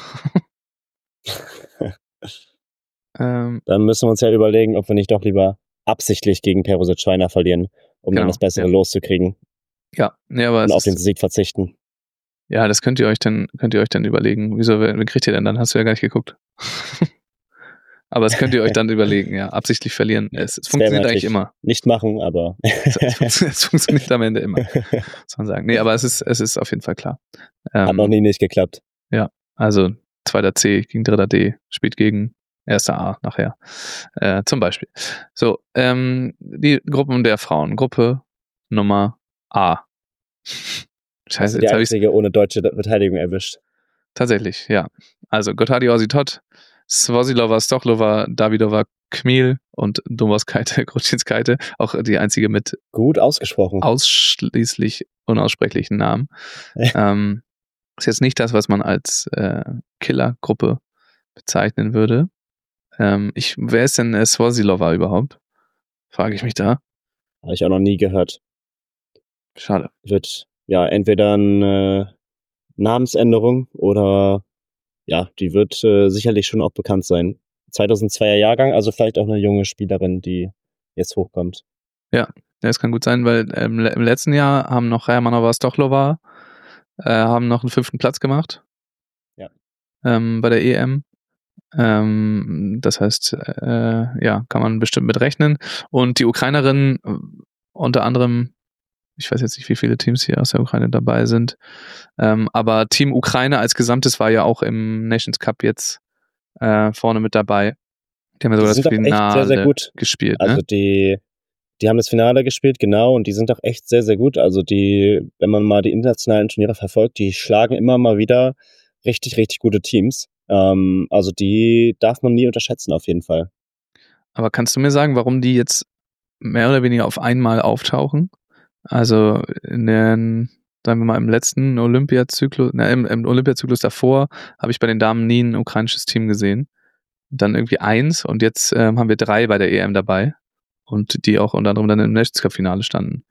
ähm, Dann müssen wir uns ja überlegen, ob wir nicht doch lieber absichtlich gegen Perusit Schweiner verlieren, um Genau, dann das bessere ja. loszukriegen ja, nee, aber und es auf den ist, Sieg verzichten. ja, das könnt ihr euch dann, könnt ihr euch dann überlegen. Wieso, wen kriegt ihr denn dann? Hast du ja gar nicht geguckt. Aber das könnt ihr euch dann überlegen, ja. Absichtlich verlieren. Es, es Das funktioniert werden wir eigentlich immer. Nicht machen, aber Es, es, funktioniert, es funktioniert am Ende immer, muss man sagen. Nee, aber es ist, es ist auf jeden Fall klar. Ähm, hat noch nie nicht geklappt. Ja, also zweiter C gegen dritter D, spielt gegen erster A nachher. Äh, zum Beispiel. So, ähm, die Gruppen der Frauen. Gruppe Nummer A. Scheiße, Hast du die jetzt habe ich einzige ohne deutsche Beteiligung erwischt. tatsächlich, ja. Also Gotthard Ositot, Svozilova, Stochlova, Davidova, Kmil und Domoskaite, Kruczynskaite, auch die einzige mit Gut ausgesprochen. ausschließlich unaussprechlichen Namen. ähm, ist jetzt nicht das, was man als äh, Killergruppe bezeichnen würde. Ähm, ich, wer ist denn äh, Svozilova überhaupt? Frage ich mich da. Habe ich auch noch nie gehört. Schade. Wird ja entweder eine Namensänderung oder ja, die wird äh, sicherlich schon auch bekannt sein. zweitausendzweier Jahrgang, also vielleicht auch eine junge Spielerin, die jetzt hochkommt. Ja, das kann gut sein, weil ähm, im letzten Jahr haben noch Rajamanova, Stochlova äh, haben noch einen fünften Platz gemacht. Ja. Ähm, bei der E M. Ähm, das heißt, äh, ja, kann man bestimmt mit rechnen. Und die Ukrainerin, äh, unter anderem, ich weiß jetzt nicht, wie viele Teams hier aus der Ukraine dabei sind, ähm, aber Team Ukraine als Gesamtes war ja auch im Nations Cup jetzt äh, vorne mit dabei. Die haben ja sogar Die das sind auch echt sehr, sehr Finale gut. gespielt. Also Ne? die, die haben das Finale gespielt, genau, und die sind auch echt sehr, sehr gut. Also die, wenn man mal die internationalen Turniere verfolgt, die schlagen immer mal wieder richtig, richtig gute Teams. Ähm, also die darf man nie unterschätzen, auf jeden Fall. Aber kannst du mir sagen, warum die jetzt mehr oder weniger auf einmal auftauchen? Also in den, sagen wir mal, im letzten Olympiazyklus, na, im, im Olympiazyklus davor habe ich bei den Damen nie ein ukrainisches Team gesehen. Dann irgendwie eins und jetzt ähm, haben wir drei bei der E M dabei und die auch unter anderem dann im Nations Cup Finale standen.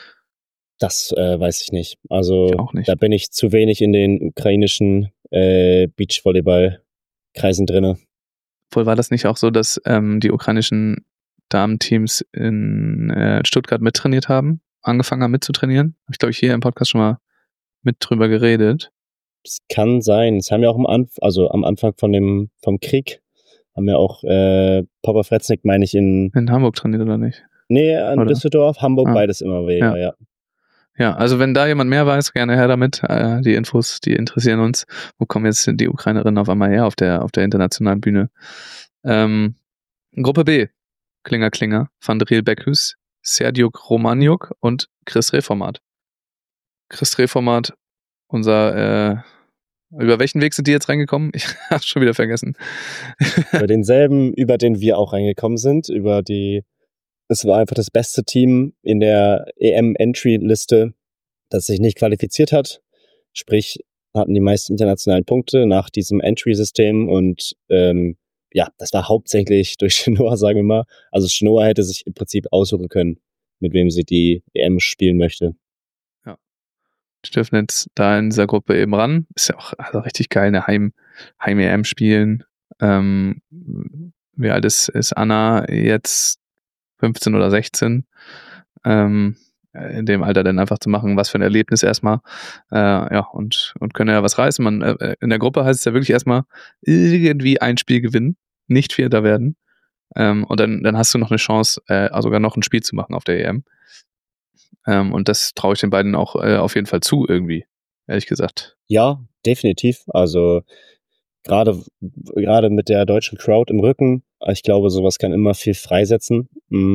Das äh, weiß ich nicht. Also Ich auch nicht. da bin ich zu wenig in den ukrainischen äh, Beachvolleyball-Kreisen drinne. Wohl war das nicht auch so, dass ähm, die ukrainischen Damenteams in äh, Stuttgart mittrainiert haben, angefangen haben mitzutrainieren? Habe ich, glaube ich, hier im Podcast schon mal mit drüber geredet. Das kann sein. Es haben ja auch am Anfang, also am Anfang von dem vom Krieg haben ja auch äh, Papa Fretznick, meine ich, in In Hamburg trainiert oder nicht? Nee, in Oder? Düsseldorf, Hamburg, Ah. beides immer wieder, ja. Ja. Ja, also wenn da jemand mehr weiß, gerne her damit. Äh, die Infos, die interessieren uns. Wo kommen jetzt die Ukrainerinnen auf einmal her auf der, auf der internationalen Bühne? Ähm, Gruppe B. Klinger Klinger, Van Driel Beckhus, Serdiuk Romaniuk und Chris Reformat. Chris Reformat, unser, äh, über welchen Weg sind die jetzt reingekommen? Ich hab's schon wieder vergessen. Über denselben, über den wir auch reingekommen sind, über die, es war einfach das beste Team in der E M-Entry-Liste, das sich nicht qualifiziert hat. Sprich, hatten die meisten internationalen Punkte nach diesem Entry-System und ähm, ja, das war hauptsächlich durch Shinoa, sagen wir mal. Also Shinoa hätte sich im Prinzip aussuchen können, mit wem sie die E M spielen möchte. Ja. Die dürfen jetzt da in dieser Gruppe eben ran. Ist ja auch also richtig geil, eine Heim, Heim-E M spielen. Ähm, wie alt ist, ist Anna jetzt? fünfzehn oder sechzehn. Ähm, in dem Alter dann einfach zu machen, was für ein Erlebnis erstmal. Äh, ja, und, und können ja was reißen. Man, äh, in der Gruppe heißt es ja wirklich erstmal irgendwie ein Spiel gewinnen, nicht Vierter werden. Ähm, und dann, dann hast du noch eine Chance, äh, sogar noch ein Spiel zu machen auf der E M. Ähm, und das traue ich den beiden auch äh, auf jeden Fall zu, irgendwie, ehrlich gesagt. Ja, definitiv. Also gerade gerade mit der deutschen Crowd im Rücken, ich glaube, sowas kann immer viel freisetzen.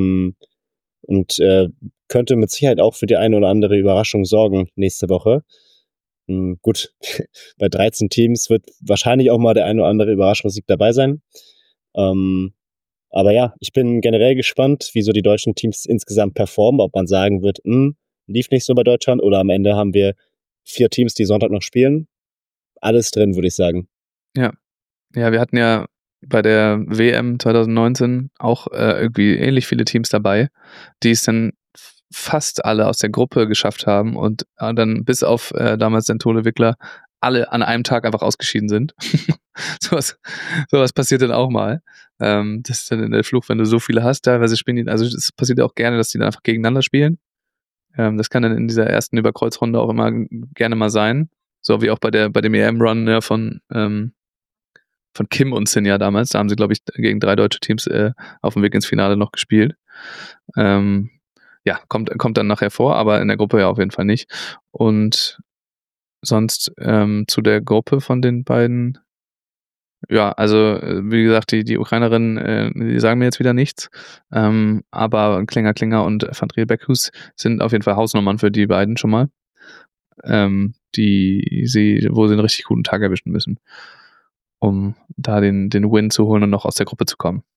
Und äh, könnte mit Sicherheit auch für die eine oder andere Überraschung sorgen nächste Woche. Mhm, gut, bei dreizehn Teams wird wahrscheinlich auch mal der eine oder andere Überraschungssieg dabei sein. Ähm, aber ja, ich bin generell gespannt, wie so die deutschen Teams insgesamt performen, ob man sagen wird, mh, lief nicht so bei Deutschland, oder am Ende haben wir vier Teams, die Sonntag noch spielen. Alles drin, würde ich sagen. Ja. Ja, wir hatten ja bei der W M zwanzig neunzehn auch äh, irgendwie ähnlich viele Teams dabei, die es dann fast alle aus der Gruppe geschafft haben und äh, dann bis auf äh, damals den Tole Wickler alle an einem Tag einfach ausgeschieden sind. sowas, sowas passiert dann auch mal. Ähm, das ist dann in der Flucht, wenn du so viele hast, teilweise spielen die, also es passiert ja auch gerne, dass die dann einfach gegeneinander spielen. Ähm, das kann dann in dieser ersten Überkreuzrunde auch immer gerne mal sein. So wie auch bei der bei dem E M-Run ja, von ähm, von Kim und Sinja damals. Da haben sie, glaube ich, gegen drei deutsche Teams äh, auf dem Weg ins Finale noch gespielt. Ähm, ja, kommt, kommt dann nachher vor, aber in der Gruppe ja auf jeden Fall nicht. Und sonst ähm, zu der Gruppe von den beiden, ja, also äh, wie gesagt, die, die Ukrainerinnen, äh, die sagen mir jetzt wieder nichts, ähm, aber Klinger Klinger und Van Driel Beckhus sind auf jeden Fall Hausnummern für die beiden schon mal, ähm, die sie, wo sie einen richtig guten Tag erwischen müssen, um da den, den Win zu holen und noch aus der Gruppe zu kommen.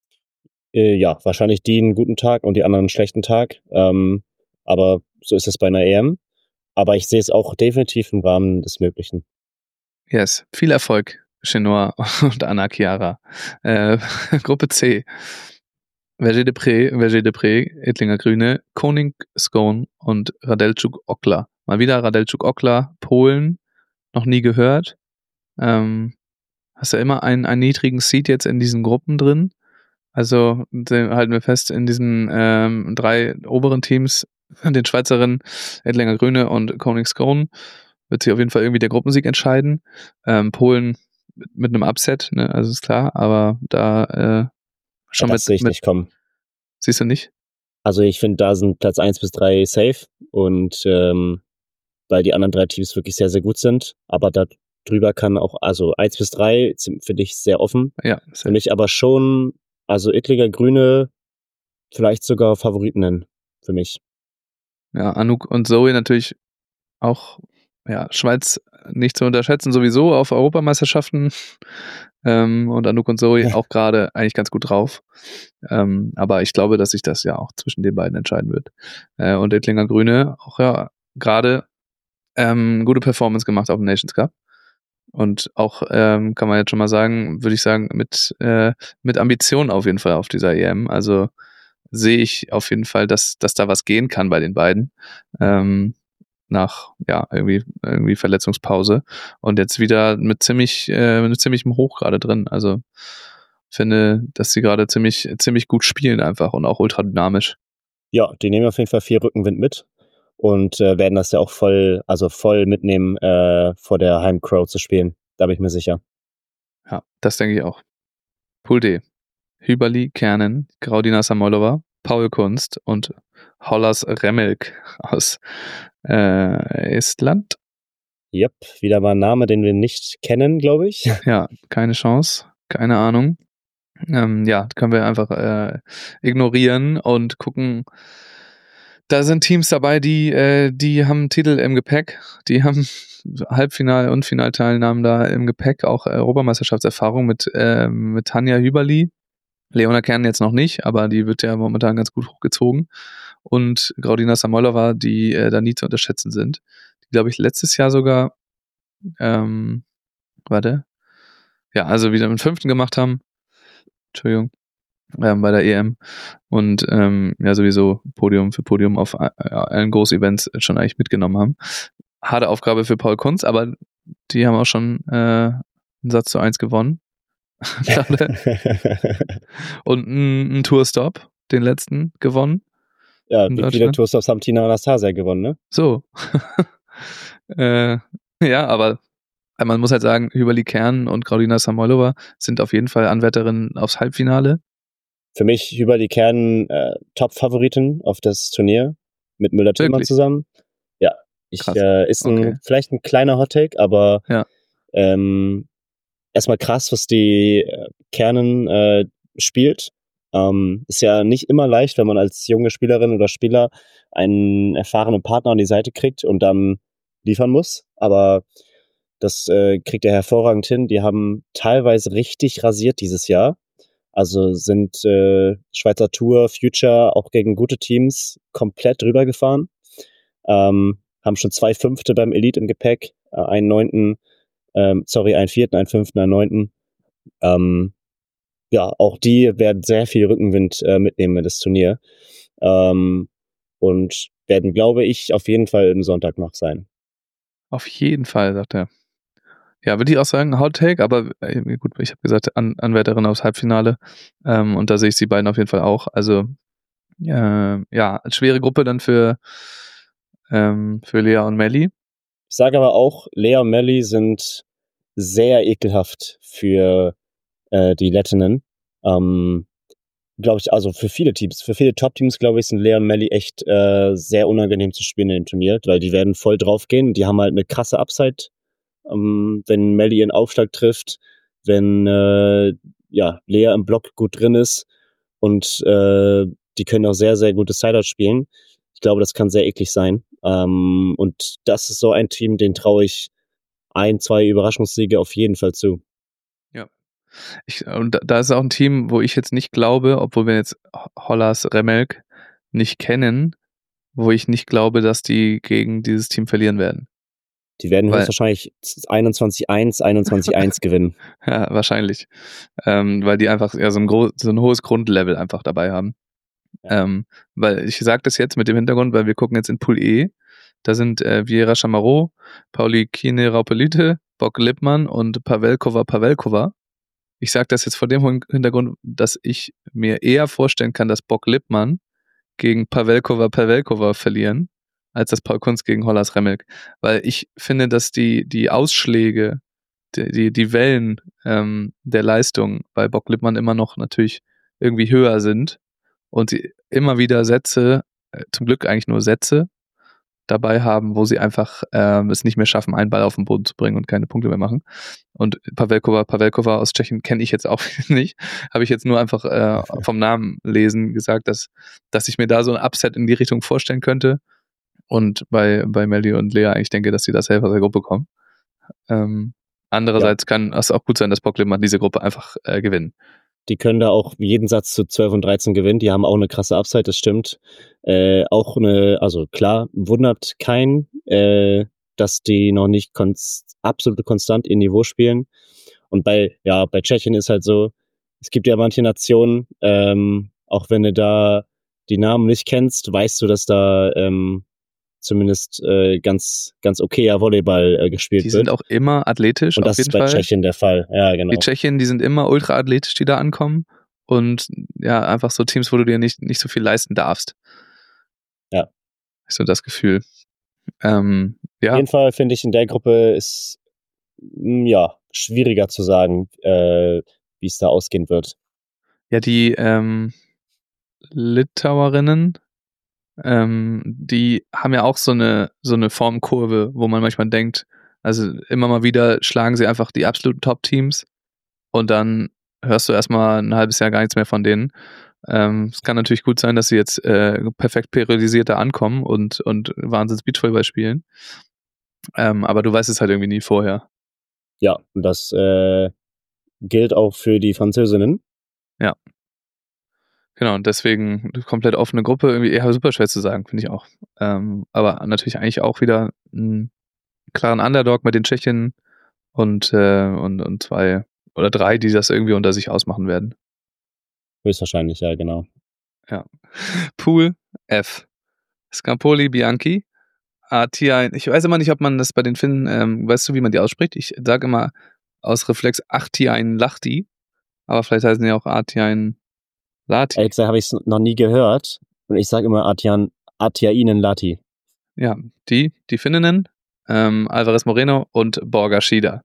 Äh, ja, wahrscheinlich die einen guten Tag und die anderen einen schlechten Tag, ähm, aber so ist es bei einer E M. Aber ich sehe es auch definitiv im Rahmen des Möglichen. Yes, viel Erfolg, Chenois und Anna Chiara. Äh, Gruppe C. Verger de Pré, Verger de Pré, Ettlinger Grüne, Koning Scone und Radelczuk Okla. Mal wieder Radelczuk Okla, Polen, noch nie gehört. Ähm, hast du immer einen, einen niedrigen Seed jetzt in diesen Gruppen drin? Also halten wir fest, in diesen ähm, drei oberen Teams, den Schweizerinnen Ettlinger Grüne und Koning Scone, wird sich auf jeden Fall irgendwie der Gruppensieg entscheiden. Ähm, Polen mit, mit einem Upset, ne, also ist klar, aber da äh, schon das mit, sehe ich mit. nicht kommen. Siehst du nicht? Also ich finde, da sind Platz eins bis drei safe und ähm, weil die anderen drei Teams wirklich sehr, sehr gut sind. Aber da drüber kann auch, also eins bis drei finde ich sehr offen. Ja. Für mich aber schon, also Ettlinger Grüne vielleicht sogar Favoriten nennen für mich. Ja, Anouk und Zoe natürlich auch, ja, Schweiz nicht zu unterschätzen, sowieso auf Europameisterschaften. Ähm, und Anouk und Zoe auch gerade eigentlich ganz gut drauf. Ähm, aber ich glaube, dass sich das ja auch zwischen den beiden entscheiden wird. Äh, und Ettlinger Grüne auch ja gerade ähm, gute Performance gemacht auf dem Nations Cup. Und auch, ähm, kann man jetzt schon mal sagen, würde ich sagen, mit, äh, mit Ambitionen auf jeden Fall auf dieser E M. Also sehe ich auf jeden Fall, dass, dass da was gehen kann bei den beiden. Ähm, nach, ja, irgendwie, irgendwie Verletzungspause. Und jetzt wieder mit ziemlich, äh, mit ziemlichem Hoch gerade drin. Also finde, dass sie gerade ziemlich, ziemlich gut spielen einfach und auch ultra dynamisch. Ja, die nehmen auf jeden Fall viel Rückenwind mit und äh, werden das ja auch voll, also voll mitnehmen, äh, vor der Heimcrowd zu spielen. Da bin ich mir sicher. Ja, das denke ich auch. Pool D. Hüberli Kernen, Graudina Samoilova, Paul Kunst und Hollas Remmelk aus äh, Estland. Yep, wieder mal ein Name, den wir nicht kennen, glaube ich. Ja, keine Chance, keine Ahnung. Ähm, ja, können wir einfach äh, ignorieren und gucken. Da sind Teams dabei, die, äh, die haben Titel im Gepäck, die haben Halbfinal- und Finalteilnahmen da im Gepäck, auch Europameisterschaftserfahrung mit, äh, mit Tanja Hüberli. Leona Kern jetzt noch nicht, aber die wird ja momentan ganz gut hochgezogen. Und Graudina Samoilova, die äh, da nie zu unterschätzen sind. Die, glaube ich, letztes Jahr sogar, ähm, warte, ja, also wieder einen fünften gemacht haben. Entschuldigung. Ähm, bei der E M. Und ähm, ja, sowieso Podium für Podium auf äh, allen Groß-Events schon eigentlich mitgenommen haben. Harte Aufgabe für Paul Kunz, aber die haben auch schon äh, einen Satz zu eins gewonnen. Und einen Tourstop, den letzten, gewonnen. Ja, wie viele Tourstops haben Tina Anastasia gewonnen, ne? So. äh, ja, aber man muss halt sagen, Hüberli Kern und Graudina Samoilova sind auf jeden Fall Anwärterinnen aufs Halbfinale. Für mich Hüberli Kern äh, Top-Favoriten auf das Turnier mit Müller-Tillmann zusammen. Ja, ich äh, ist ein, okay. vielleicht ein kleiner Hot-Take, aber ja. ähm, erstmal krass, was die äh, Kernen äh, spielt. Ähm, ist ja nicht immer leicht, wenn man als junge Spielerin oder Spieler einen erfahrenen Partner an die Seite kriegt und dann liefern muss. Aber das äh, kriegt er hervorragend hin. Die haben teilweise richtig rasiert dieses Jahr. Also sind äh, Schweizer Tour, Future auch gegen gute Teams komplett drüber gefahren. Ähm, haben schon zwei Fünfte beim Elite im Gepäck, äh, einen Neunten, ähm, sorry, einen Vierten, einen Fünften, einen Neunten. Ähm, ja, auch die werden sehr viel Rückenwind äh, mitnehmen in das Turnier. Ähm, und werden, glaube ich, auf jeden Fall im Sonntag noch sein. Auf jeden Fall, sagt er. Ja, würde ich auch sagen, Hot Take, aber äh, gut, ich habe gesagt, An- Anwärterin aufs Halbfinale. Ähm, und da sehe ich die beiden auf jeden Fall auch. Also, äh, ja, schwere Gruppe dann für, ähm, für Lea und Melli. Ich sage aber auch, Lea und Melli sind sehr ekelhaft für äh, die Lettinnen. Ähm, glaube ich, also für viele Teams, für viele Top-Teams, glaube ich, sind Lea und Melli echt äh, sehr unangenehm zu spielen in dem Turnier, weil die werden voll draufgehen. Die haben halt eine krasse Upside, ähm, wenn Melli ihren Aufschlag trifft, wenn äh, ja, Lea im Block gut drin ist und äh, die können auch sehr, sehr gutes Sideout spielen. Ich glaube, das kann sehr eklig sein. Ähm, und das ist so ein Team, den traue ich ein, zwei Überraschungssiege auf jeden Fall zu. Ja. Ich, und da ist auch ein Team, wo ich jetzt nicht glaube, obwohl wir jetzt Hollas Remelk nicht kennen, wo ich nicht glaube, dass die gegen dieses Team verlieren werden. Die werden Weil- höchstwahrscheinlich einundzwanzig eins, einundzwanzig eins gewinnen. Ja, wahrscheinlich. Ähm, weil die einfach ja, so, ein gro- so ein hohes Grundlevel einfach dabei haben. Ja. Ähm, weil ich sage das jetzt mit dem Hintergrund, weil wir gucken jetzt in Pool E. Da sind äh, Viera Chamorro, Pauli Kine Raupelite, Bock Lippmann und Pavelkova Pavelkova. Ich sage das jetzt vor dem Hintergrund, dass ich mir eher vorstellen kann, dass Bock Lippmann gegen Pavelkova Pavelkova verlieren, als das Paul Kunz gegen Hollas Remelk. Weil ich finde, dass die, die Ausschläge, die, die, die Wellen ähm, der Leistung bei Bock Lippmann immer noch natürlich irgendwie höher sind und sie immer wieder Sätze, äh, zum Glück eigentlich nur Sätze, dabei haben, wo sie einfach ähm, es nicht mehr schaffen, einen Ball auf den Boden zu bringen und keine Punkte mehr machen. Und Pavelkova, Pavelkova aus Tschechien kenne ich jetzt auch nicht. Habe ich jetzt nur einfach äh, vom Namen lesen gesagt, dass, dass ich mir da so ein Upset in die Richtung vorstellen könnte. Und bei, bei Melli und Lea eigentlich denke, dass sie das selber aus der Gruppe kommen. Ähm, andererseits ja. kann es auch gut sein, dass Bock Lippmann diese Gruppe einfach äh, gewinnen. Die können da auch jeden Satz zu zwölf und dreizehn gewinnen. Die haben auch eine krasse Upside, das stimmt. Äh, auch eine, also klar, wundert keinen, äh, dass die noch nicht konst, absolut konstant ihr Niveau spielen. Und bei, ja, bei Tschechien ist halt so, es gibt ja manche Nationen, ähm, auch wenn du da die Namen nicht kennst, weißt du, dass da ähm, zumindest äh, ganz, ganz okayer Volleyball äh, gespielt wird. Die wird. sind auch immer athletisch, und auf das jeden ist bei Fall. Tschechien der Fall, ja, genau. Die Tschechien, die sind immer ultra athletisch, die da ankommen. Und ja, einfach so Teams, wo du dir nicht, nicht so viel leisten darfst. Ja. So das Gefühl. Ähm, ja. Auf jeden Fall finde ich, in der Gruppe ist ja schwieriger zu sagen, äh, wie es da ausgehen wird. Ja, die ähm, Litauerinnen, ähm, die haben ja auch so eine, so eine Formkurve, wo man manchmal denkt, also immer mal wieder schlagen sie einfach die absoluten Top-Teams und dann hörst du erstmal ein halbes Jahr gar nichts mehr von denen. Ähm, es kann natürlich gut sein, dass sie jetzt äh, perfekt periodisiert da ankommen und, und Wahnsinns Beachvolleyball spielen. Ähm, aber du weißt es halt irgendwie nie vorher. Ja, und das äh, gilt auch für die Französinnen. Ja. Genau, und deswegen komplett offene Gruppe, irgendwie eher super schwer zu sagen, finde ich auch. Ähm, aber natürlich eigentlich auch wieder einen klaren Underdog mit den Tschechen und, äh, und, und zwei oder drei, die das irgendwie unter sich ausmachen werden. Höchstwahrscheinlich, ja, genau. Ja. Pool F. Scampoli, Bianchi, Artiain. Ich weiß immer nicht, ob man das bei den Finnen, ähm, weißt du, wie man die ausspricht? Ich sage immer aus Reflex Artiain Lachti, aber vielleicht heißen die auch Artiain Lati. Ehrlich gesagt habe ich es noch nie gehört und ich sage immer Artian, Artiainen Lati. Ja, die, die Finninnen, ähm, Alvarez Moreno und Borga Shida.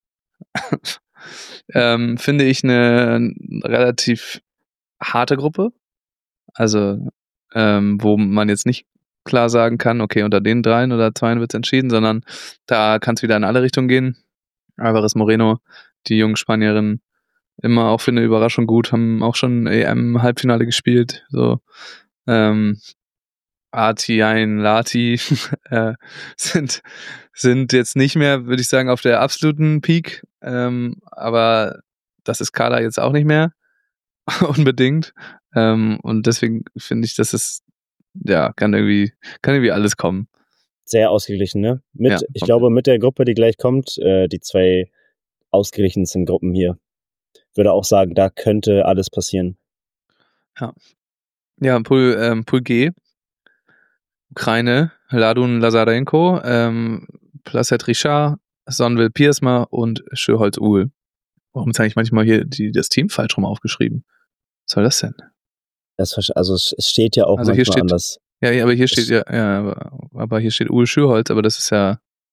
ähm, finde ich eine relativ harte Gruppe. Also, ähm, wo man jetzt nicht klar sagen kann, okay, unter den dreien oder zweien wird es entschieden, sondern da kann es wieder in alle Richtungen gehen. Alvarez Moreno, die jungen Spanierinnen, immer auch für eine Überraschung gut, haben auch schon E M-Halbfinale gespielt. So, ähm, Artiain, Lati äh, sind, sind jetzt nicht mehr, würde ich sagen, auf der absoluten Peak, ähm, aber das ist Kader jetzt auch nicht mehr unbedingt. Ähm, und deswegen finde ich, dass es, ja, kann irgendwie, kann irgendwie alles kommen. Sehr ausgeglichen, ne? Mit, Ja, ich glaube, mit der Gruppe, die gleich kommt, äh, die zwei ausgeglichensten Gruppen hier, würde auch sagen, da könnte alles passieren. Ja. Ja, Pool, ähm, Pool G. Ukraine, Ladun Lazarenko, ähm, Placet Richard, Sonville Piersma und Schöholz-Uhl. Warum ist eigentlich manchmal hier die, das Team falsch rum aufgeschrieben? Was soll das denn? Das, also es steht ja auch also manchmal hier steht, anders. Ja, ja, aber hier steht ja, ja aber, aber hier steht Uhl Schürholz, aber das ist ja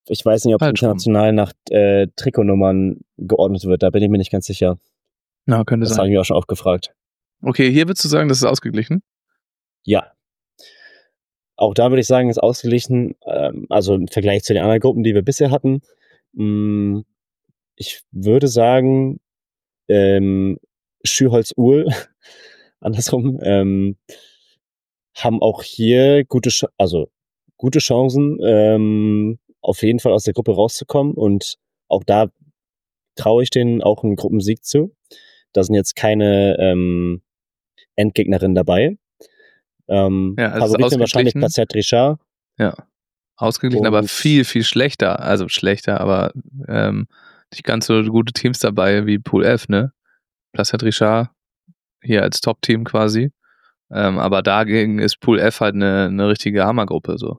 Ich weiß nicht, ob es Falsch rum. international nach äh, Trikotnummern geordnet wird. Da bin ich mir nicht ganz sicher. Ja, könnte Das sein. habe ich mir auch schon oft gefragt. Okay, hier würdest du sagen, das ist ausgeglichen? Ja. Auch da würde ich sagen, ist ausgeglichen. Ähm, also im Vergleich zu den anderen Gruppen, die wir bisher hatten. Mh, ich würde sagen, ähm, Schüholz-Uhl, andersrum, ähm, haben auch hier gute, Ch- also gute Chancen, ähm, auf jeden Fall aus der Gruppe rauszukommen. Und auch da traue ich denen auch einen Gruppensieg zu. Da sind jetzt keine ähm, Endgegnerinnen dabei. Ähm, Ja, also es ist Favoriten wahrscheinlich ausgeglichen. Placet Richard. Ja, ausgeglichen, aber Und viel, viel schlechter. Also schlechter, aber ähm, nicht ganz so gute Teams dabei wie Pool F, ne? Placet Richard hier als Top-Team quasi. Ähm, aber dagegen ist Pool F halt eine, eine richtige Hammergruppe, so,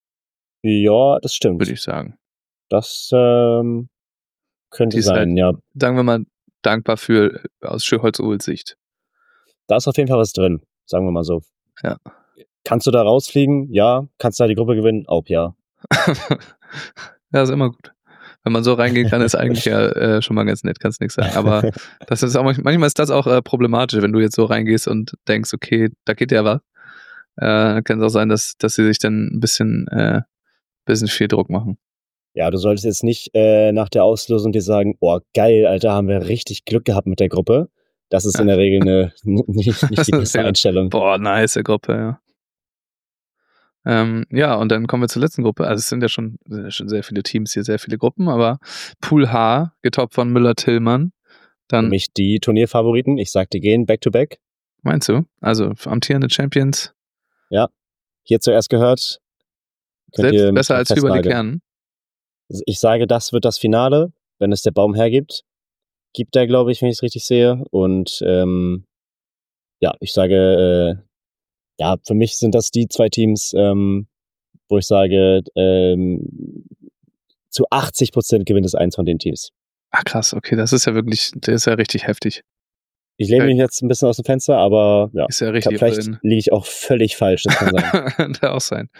ja, das würde stimmt. ich sagen. Das ähm, Die könnte ist halt, sein, ja. sagen wir mal, dankbar für aus Schürholz-Uhls Sicht. Da ist auf jeden Fall was drin, sagen wir mal so. Ja. Kannst du da rausfliegen? Ja. Kannst du da die Gruppe gewinnen? Auch ja. Ja, ist immer gut. Wenn man so reingehen kann, ist eigentlich ja äh, schon mal ganz nett, kannst nichts sagen. Aber das ist auch manchmal ist das auch äh, problematisch, wenn du jetzt so reingehst und denkst, okay, da geht ja was. Äh, kann es auch sein, dass, dass sie sich dann ein bisschen, äh, bisschen viel Druck machen. Ja, du solltest jetzt nicht äh, nach der Auslosung dir sagen, oh geil, Alter, haben wir richtig Glück gehabt mit der Gruppe. Das ist in der Regel eine, nicht, nicht die beste Einstellung. Boah, nice Gruppe, ja. Ähm, ja, und dann kommen wir zur letzten Gruppe. Also es sind ja schon, sind ja schon sehr viele Teams hier, sehr viele Gruppen, aber Pool H, getoppt von Müller-Tillmann. Dann, Für mich die Turnierfavoriten. Ich sag, die gehen back-to-back. Meinst du? Also amtierende Champions. Ja, hier zuerst gehört. Könnt Selbst ihr besser als Hüberli Kernen. Ich sage, das wird das Finale, wenn es der Baum hergibt. Gibt er, glaube ich, wenn ich es richtig sehe. Und ähm, ja, ich sage, äh, ja, für mich sind das die zwei Teams, ähm, wo ich sage, ähm, zu achtzig Prozent gewinnt es eins von den Teams. Ach krass, okay, das ist ja wirklich, das ist ja richtig heftig. Ich lehne Ja. mich jetzt ein bisschen aus dem Fenster, aber ja, Ist ja ich richtig glaub, vielleicht all in. liege ich auch völlig falsch, das kann sein. Könnte auch sein.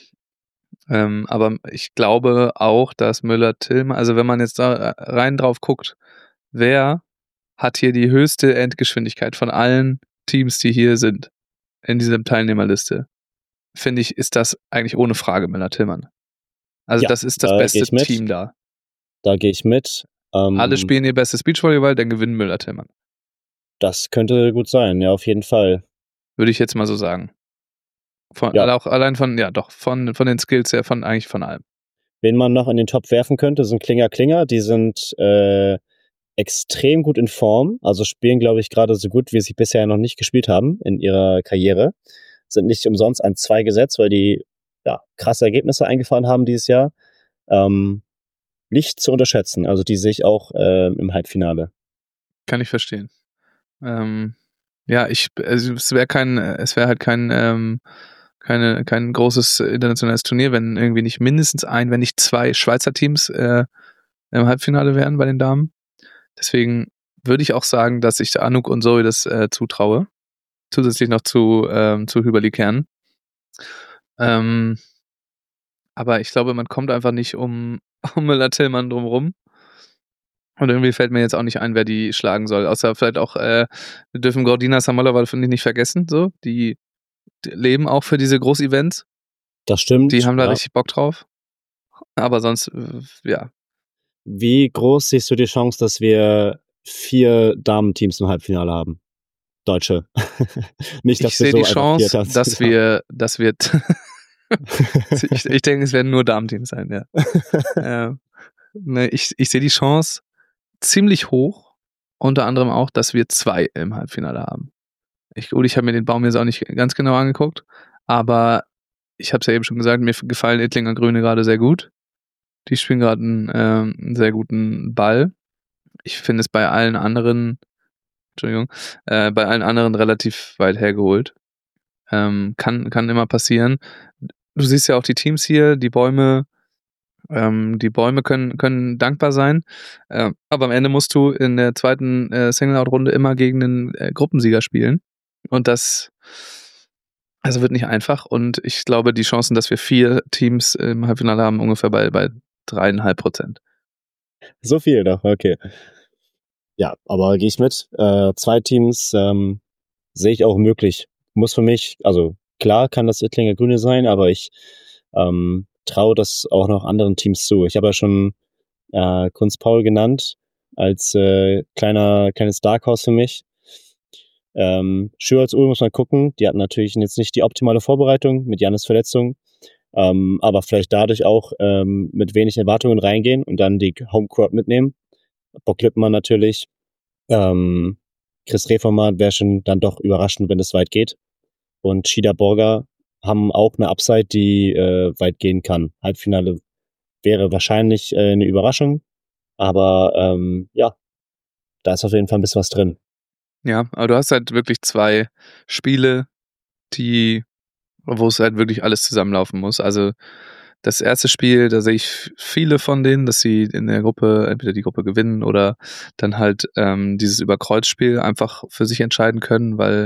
Ähm, aber ich glaube auch, dass Müller-Tillmann, also wenn man jetzt da rein drauf guckt, wer hat hier die höchste Endgeschwindigkeit von allen Teams, die hier sind, in dieser Teilnehmerliste, finde ich, ist das eigentlich ohne Frage Müller-Tillmann. Also Ja, das ist das da geh beste ich mit. Team da. Da gehe ich mit. Ähm, Alle spielen ihr bestes Beachvolleyball, dann gewinnen Müller-Tillmann. Das könnte gut sein, ja, auf jeden Fall. Würde ich jetzt mal so sagen. Von, Ja. Auch allein von, ja doch, von, von den Skills her, von eigentlich von allem. Wen man noch in den Top werfen könnte, sind Klinger Klinger. Die sind äh, extrem gut in Form. Also spielen, glaube ich, gerade so gut, wie sie bisher noch nicht gespielt haben in ihrer Karriere. Sind nicht umsonst an zwei gesetzt, weil die ja, krasse Ergebnisse eingefahren haben dieses Jahr. Ähm, nicht zu unterschätzen. Also die sehe ich auch äh, im Halbfinale. Kann ich verstehen. Ähm, ja, ich, also es wäre kein, es wäre halt kein, ähm, keine, kein großes internationales Turnier, wenn irgendwie nicht mindestens ein, wenn nicht zwei Schweizer Teams äh, im Halbfinale wären bei den Damen. Deswegen würde ich auch sagen, dass ich Anouk und Zoe das äh, zutraue. Zusätzlich noch zu, ähm, zu Hüberli Kern. Ähm, aber ich glaube, man kommt einfach nicht um, um Müller-Tillmann drumrum. Und irgendwie fällt mir jetzt auch nicht ein, wer die schlagen soll. Außer vielleicht auch, äh, wir dürfen Gordina Samalova, finde ich, nicht vergessen. So, die, die leben auch für diese Großevents. Das stimmt. Die haben da ja. richtig Bock drauf. Aber sonst, äh, ja. Wie groß siehst du die Chance, dass wir vier Damenteams im Halbfinale haben? Deutsche. Nicht, dass Ich wir sehe so die einfach Chance, vier Teams dass haben. wir, dass wir, ich, ich denke, es werden nur Damenteams sein, ja. äh, ne, ich ich sehe die Chance ziemlich hoch, unter anderem auch, dass wir zwei im Halbfinale haben. Ich, gut, ich habe mir den Baum jetzt auch nicht ganz genau angeguckt, aber ich habe es ja eben schon gesagt, mir gefallen Ettlinger Grüne gerade sehr gut. Die spielen gerade einen, ähm, einen sehr guten Ball. Ich finde es bei allen anderen, Entschuldigung, äh, bei allen anderen relativ weit hergeholt. Ähm, kann, kann immer passieren. Du siehst ja auch die Teams hier, die Bäume, ähm, die Bäume können, können dankbar sein. Äh, aber am Ende musst du in der zweiten äh, Single-Out-Runde immer gegen den äh, Gruppensieger spielen. Und das also wird nicht einfach. Und ich glaube, die Chancen, dass wir vier Teams im Halbfinale haben, ungefähr bei, bei dreieinhalb Prozent. So viel doch, okay. Ja, aber gehe ich mit. Äh, zwei Teams ähm, sehe ich auch möglich. Muss für mich, also klar kann das Ittlinger Grüne sein, aber ich ähm, traue das auch noch anderen Teams zu. Ich habe ja schon äh, Kunz Paul genannt als äh, kleiner kleines Dark Horse für mich. Ähm, Schürz-Ulm muss man gucken. Die hatten natürlich jetzt nicht die optimale Vorbereitung mit Jannis Verletzung, ähm, aber vielleicht dadurch auch ähm, mit wenig Erwartungen reingehen und dann die Homecourt mitnehmen. Bock Lippmann natürlich. Ähm, Chris Reformat wäre schon dann doch überraschend, wenn es weit geht. Und Shida Borger haben auch eine Upside, die äh, weit gehen kann. Halbfinale wäre wahrscheinlich äh, eine Überraschung, aber ähm, ja, da ist auf jeden Fall ein bisschen was drin. Ja, aber du hast halt wirklich zwei Spiele, die, wo es halt wirklich alles zusammenlaufen muss. Also das erste Spiel, da sehe ich viele von denen, dass sie in der Gruppe entweder die Gruppe gewinnen oder dann halt ähm, dieses Überkreuzspiel einfach für sich entscheiden können, weil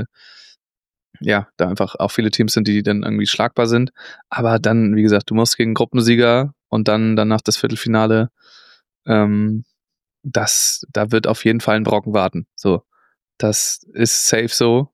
ja, da einfach auch viele Teams sind, die dann irgendwie schlagbar sind. Aber dann, wie gesagt, du musst gegen Gruppensieger und dann danach das Viertelfinale, ähm, das, da wird auf jeden Fall ein Brocken warten. So, das ist safe so.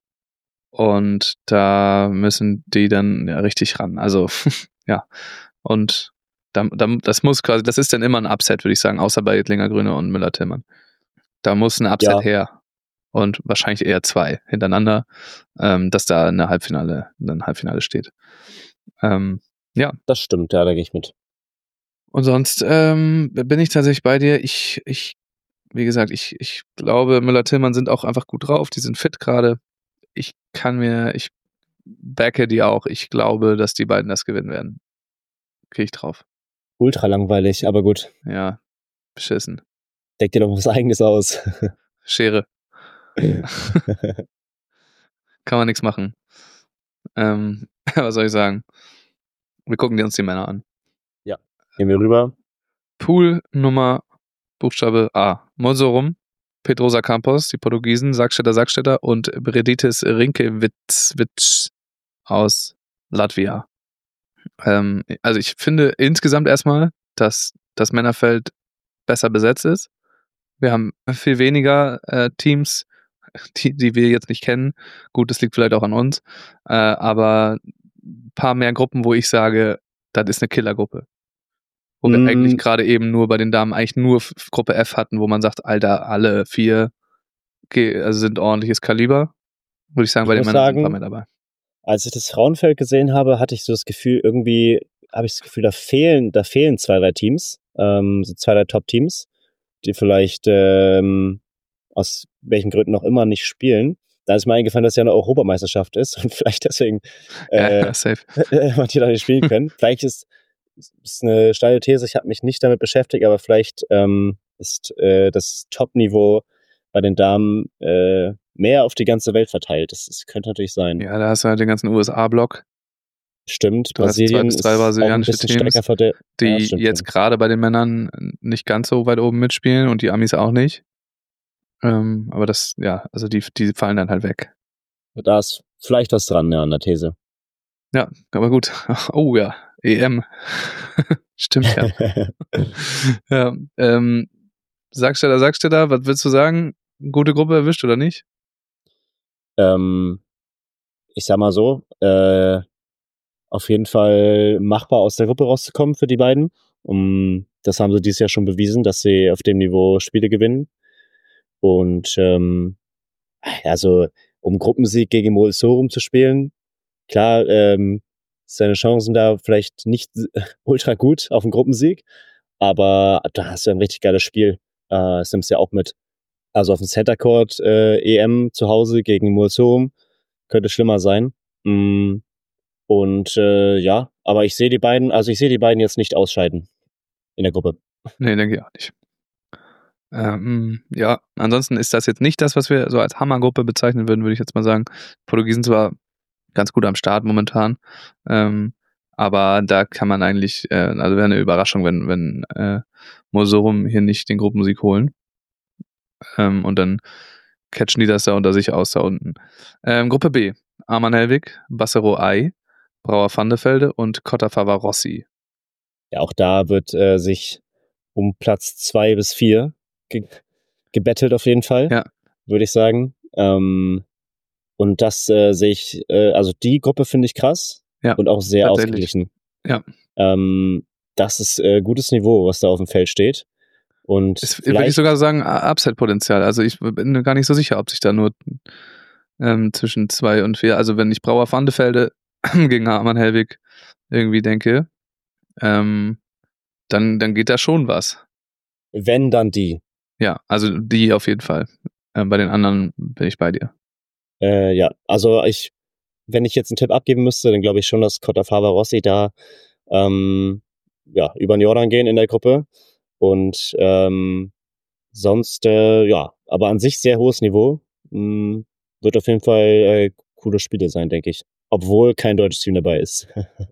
Und da müssen die dann ja richtig ran. Also, ja. Und da, da, das muss quasi, das ist dann immer ein Upset, würde ich sagen, außer bei Ittlinger Grüne und Müller-Tillmann. Da muss ein Upset Ja. her. Und wahrscheinlich eher zwei hintereinander, ähm, dass da eine Halbfinale, ein Halbfinale steht. Ähm, ja. Das stimmt, ja, da gehe ich mit. Und sonst ähm, bin ich tatsächlich bei dir. Ich, ich, wie gesagt, ich, ich glaube, Müller-Tillmann sind auch einfach gut drauf. Die sind fit gerade. Ich kann mir, ich backe die auch. Ich glaube, dass die beiden das gewinnen werden. Gehe ich drauf. Ultra langweilig, aber gut. Ja, beschissen. Deck dir doch was Eigenes aus. Schere. Kann man nichts machen. Ähm, was soll ich sagen? Wir gucken uns die Männer an. Ja. Gehen wir rüber. Pool Nummer Buchstabe A. Mosorum, Pedrosa Campos, die Portugiesen, Sackstädter Sackstädter und Breditis Rinkewitz aus Latvia. Ähm, also ich finde insgesamt erstmal, dass das Männerfeld besser besetzt ist. Wir haben viel weniger äh, Teams, die, die wir jetzt nicht kennen. Gut, das liegt vielleicht auch an uns. Äh, aber ein paar mehr Gruppen, wo ich sage, das ist eine Killergruppe. Wo wir Mm. eigentlich gerade eben nur bei den Damen eigentlich nur F- Gruppe F hatten, wo man sagt, Alter, alle vier ge- also sind ordentliches Kaliber. Würde ich sagen, Ich bei den muss Männern sind ein paar sagen, mehr dabei. Als ich das Frauenfeld gesehen habe, hatte ich so das Gefühl, irgendwie habe ich das Gefühl, da fehlen, da fehlen zwei, drei Teams, ähm, so zwei, drei Top-Teams, die vielleicht ähm, aus welchen Gründen auch immer nicht spielen. Da ist mir eingefallen, dass ja eine Europameisterschaft ist und vielleicht deswegen Ja, äh, ja, safe. man die da nicht spielen können. Vielleicht ist ist eine steile These, ich habe mich nicht damit beschäftigt, aber vielleicht ähm, ist äh, das Top-Niveau bei den Damen äh, mehr auf die ganze Welt verteilt. Das, das könnte natürlich sein. Ja, da hast du halt den ganzen U S A-Block. Stimmt, Du hast zwei Brasilien bis drei ist auch ein brasilianische bisschen Teams, stärker vor der. die Ja, stimmt jetzt schon. gerade bei den Männern nicht ganz so weit oben mitspielen und die Amis auch nicht. Ähm, aber das, ja, also die, die fallen dann halt weg. Da ist vielleicht was dran, ja, an der These. Ja, aber gut. Oh ja, E M. Stimmt ja. ja ähm, Sackstädter, Sackstädter, was willst du sagen? Gute Gruppe erwischt oder nicht? ähm, ich sag mal so, äh, auf jeden Fall machbar aus der Gruppe rauszukommen für die beiden. Um, das haben sie dieses Jahr schon bewiesen, dass sie auf dem Niveau Spiele gewinnen. Und ähm, also um Gruppensieg gegen Molsorum zu spielen, klar, ähm, seine Chancen da vielleicht nicht ultra gut auf den Gruppensieg, aber da hast du ein richtig geiles Spiel. Äh, das nimmst du ja auch mit. Also auf dem Center Court äh, E M zu Hause gegen Molsorum könnte schlimmer sein. Mm, und äh, ja, aber ich sehe die beiden, also ich sehe die beiden jetzt nicht ausscheiden in der Gruppe. Nee, denke ich auch nicht. Ähm, ja, ansonsten ist das jetzt nicht das, was wir so als Hammergruppe bezeichnen würden, würde ich jetzt mal sagen. Portugiesen zwar ganz gut am Start momentan, ähm, aber da kann man eigentlich, äh, also wäre eine Überraschung, wenn, wenn äh, Mosorum hier nicht den Gruppensieg holen. Ähm, und dann catchen die das da unter sich aus da unten. Ähm, Gruppe B, Arman Helwig, Bassero Ai, Brauer Vandevelde und Cotta Favarossi. ja, auch da wird äh, sich um Platz zwei bis vier ge- gebettelt auf jeden Fall, Ja. würde ich sagen. Ähm, und das äh, sehe ich, äh, also die Gruppe finde ich krass Ja, und auch sehr tatsächlich. ausgeglichen. Ja. Ähm, das ist äh, gutes Niveau, was da auf dem Feld steht. Und Es würde ich vielleicht, sogar sagen, A- Upside-Potenzial. Also ich bin mir gar nicht so sicher, ob sich da nur ähm, zwischen zwei und vier, also wenn ich Brauer Vandefelde gegen Hartmann Hellwig irgendwie denke, ähm, dann, dann geht da schon was. wenn dann die. Ja, also die auf jeden Fall. Ähm, bei den anderen bin ich bei dir. Äh, ja, also ich, wenn ich jetzt einen Tipp abgeben müsste, dann glaube ich schon, dass Cotta Rossi da ähm, ja, über den Jordan gehen in der Gruppe. Und ähm, sonst, äh, ja, aber an sich sehr hohes Niveau. Mh, wird auf jeden Fall äh, coole Spiele sein, denke ich. Obwohl kein deutsches Team dabei ist.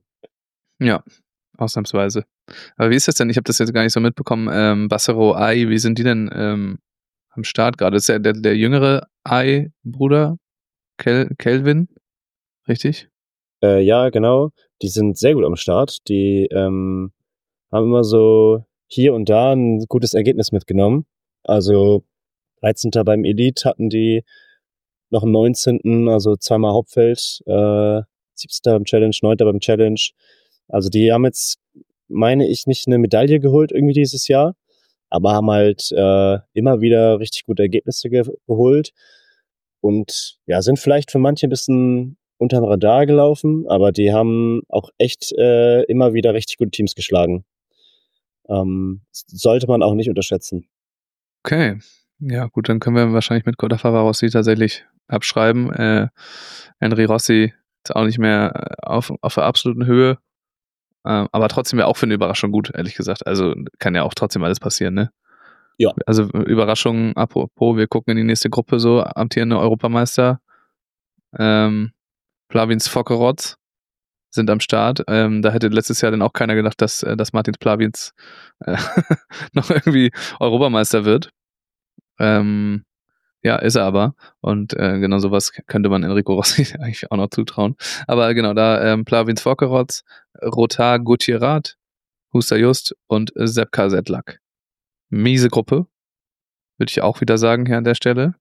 Ja, ausnahmsweise. Aber wie ist das denn? Ich habe das jetzt gar nicht so mitbekommen. Ähm, Bassero, Ai, wie sind die denn ähm, am Start gerade? Ist ja der, der jüngere Ai-Bruder, Kel Kelvin, richtig? Äh, ja, genau. Die sind sehr gut am Start. Die ähm, haben immer so hier und da ein gutes Ergebnis mitgenommen. Also dreizehnter beim Elite hatten die noch einen neunzehnten, also zweimal Hauptfeld, äh, siebzehnter beim Challenge, neunter beim Challenge. Also die haben jetzt, meine ich, nicht eine Medaille geholt irgendwie dieses Jahr, aber haben halt äh, immer wieder richtig gute Ergebnisse ge geholt und ja, sind vielleicht für manche ein bisschen unter dem Radar gelaufen, aber die haben auch echt äh, immer wieder richtig gute Teams geschlagen. Ähm, sollte man auch nicht unterschätzen. Okay. Ja, gut, dann können wir wahrscheinlich mit Codafava Rossi tatsächlich abschreiben. Äh, Henry Rossi ist auch nicht mehr auf, auf der absoluten Höhe. Ähm, aber trotzdem ja auch für eine Überraschung gut, ehrlich gesagt. Also kann ja auch trotzdem alles passieren, ne? Ja. Also Überraschung, apropos, wir gucken in die nächste Gruppe so, amtierende Europameister. Ähm, Plavins Fokkerotz sind am Start. Ähm, da hätte letztes Jahr dann auch keiner gedacht, dass, äh, dass Martins Plavins äh, noch irgendwie Europameister wird. Ähm, ja, ist er aber. Und äh, genau sowas könnte man Enrico Rossi eigentlich auch noch zutrauen. Aber genau, da ähm, Plavins Fokkerotz, Rotar Gutierrez, Huster Just und Sepka Sedlak. Miese Gruppe, würde ich auch wieder sagen hier an der Stelle.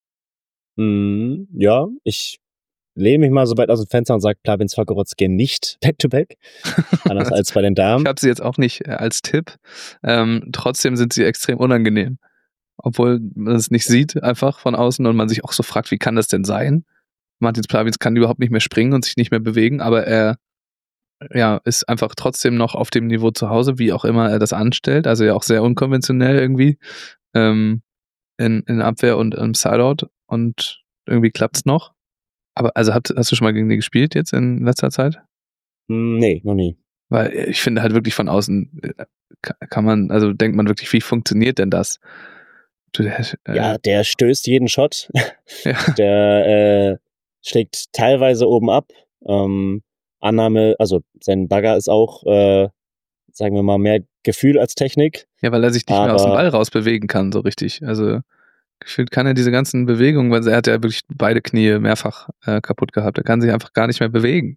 Mm, ja, ich lehne mich mal so weit aus dem Fenster und sage, Plavins Fokkerotz gehen nicht back-to-back. Anders als bei den Damen. Ich habe sie jetzt auch nicht äh, als Tipp. Ähm, trotzdem sind sie extrem unangenehm. Obwohl man es nicht sieht, einfach von außen und man sich auch so fragt, wie kann das denn sein? Martins Plavins kann überhaupt nicht mehr springen und sich nicht mehr bewegen, aber er ja, ist einfach trotzdem noch auf dem Niveau zu Hause, wie auch immer er das anstellt. Also ja auch sehr unkonventionell irgendwie ähm, in, in Abwehr und im Sideout und irgendwie klappt's noch. Aber also hast, hast du schon mal gegen die gespielt jetzt in letzter Zeit? Mm, nee, noch nie. Weil ich finde halt wirklich von außen äh, kann man, also denkt man wirklich, wie funktioniert denn das? Du, äh, Ja, der stößt jeden Shot. ja. Der äh, schlägt teilweise oben ab. Ähm, Annahme, also sein Bagger ist auch, äh, sagen wir mal, mehr Gefühl als Technik. Ja, weil er sich nicht mehr aus dem Aber Ball raus bewegen kann, so richtig. Also gefühlt kann er diese ganzen Bewegungen, weil er hat ja wirklich beide Knie mehrfach äh, kaputt gehabt. Er kann sich einfach gar nicht mehr bewegen.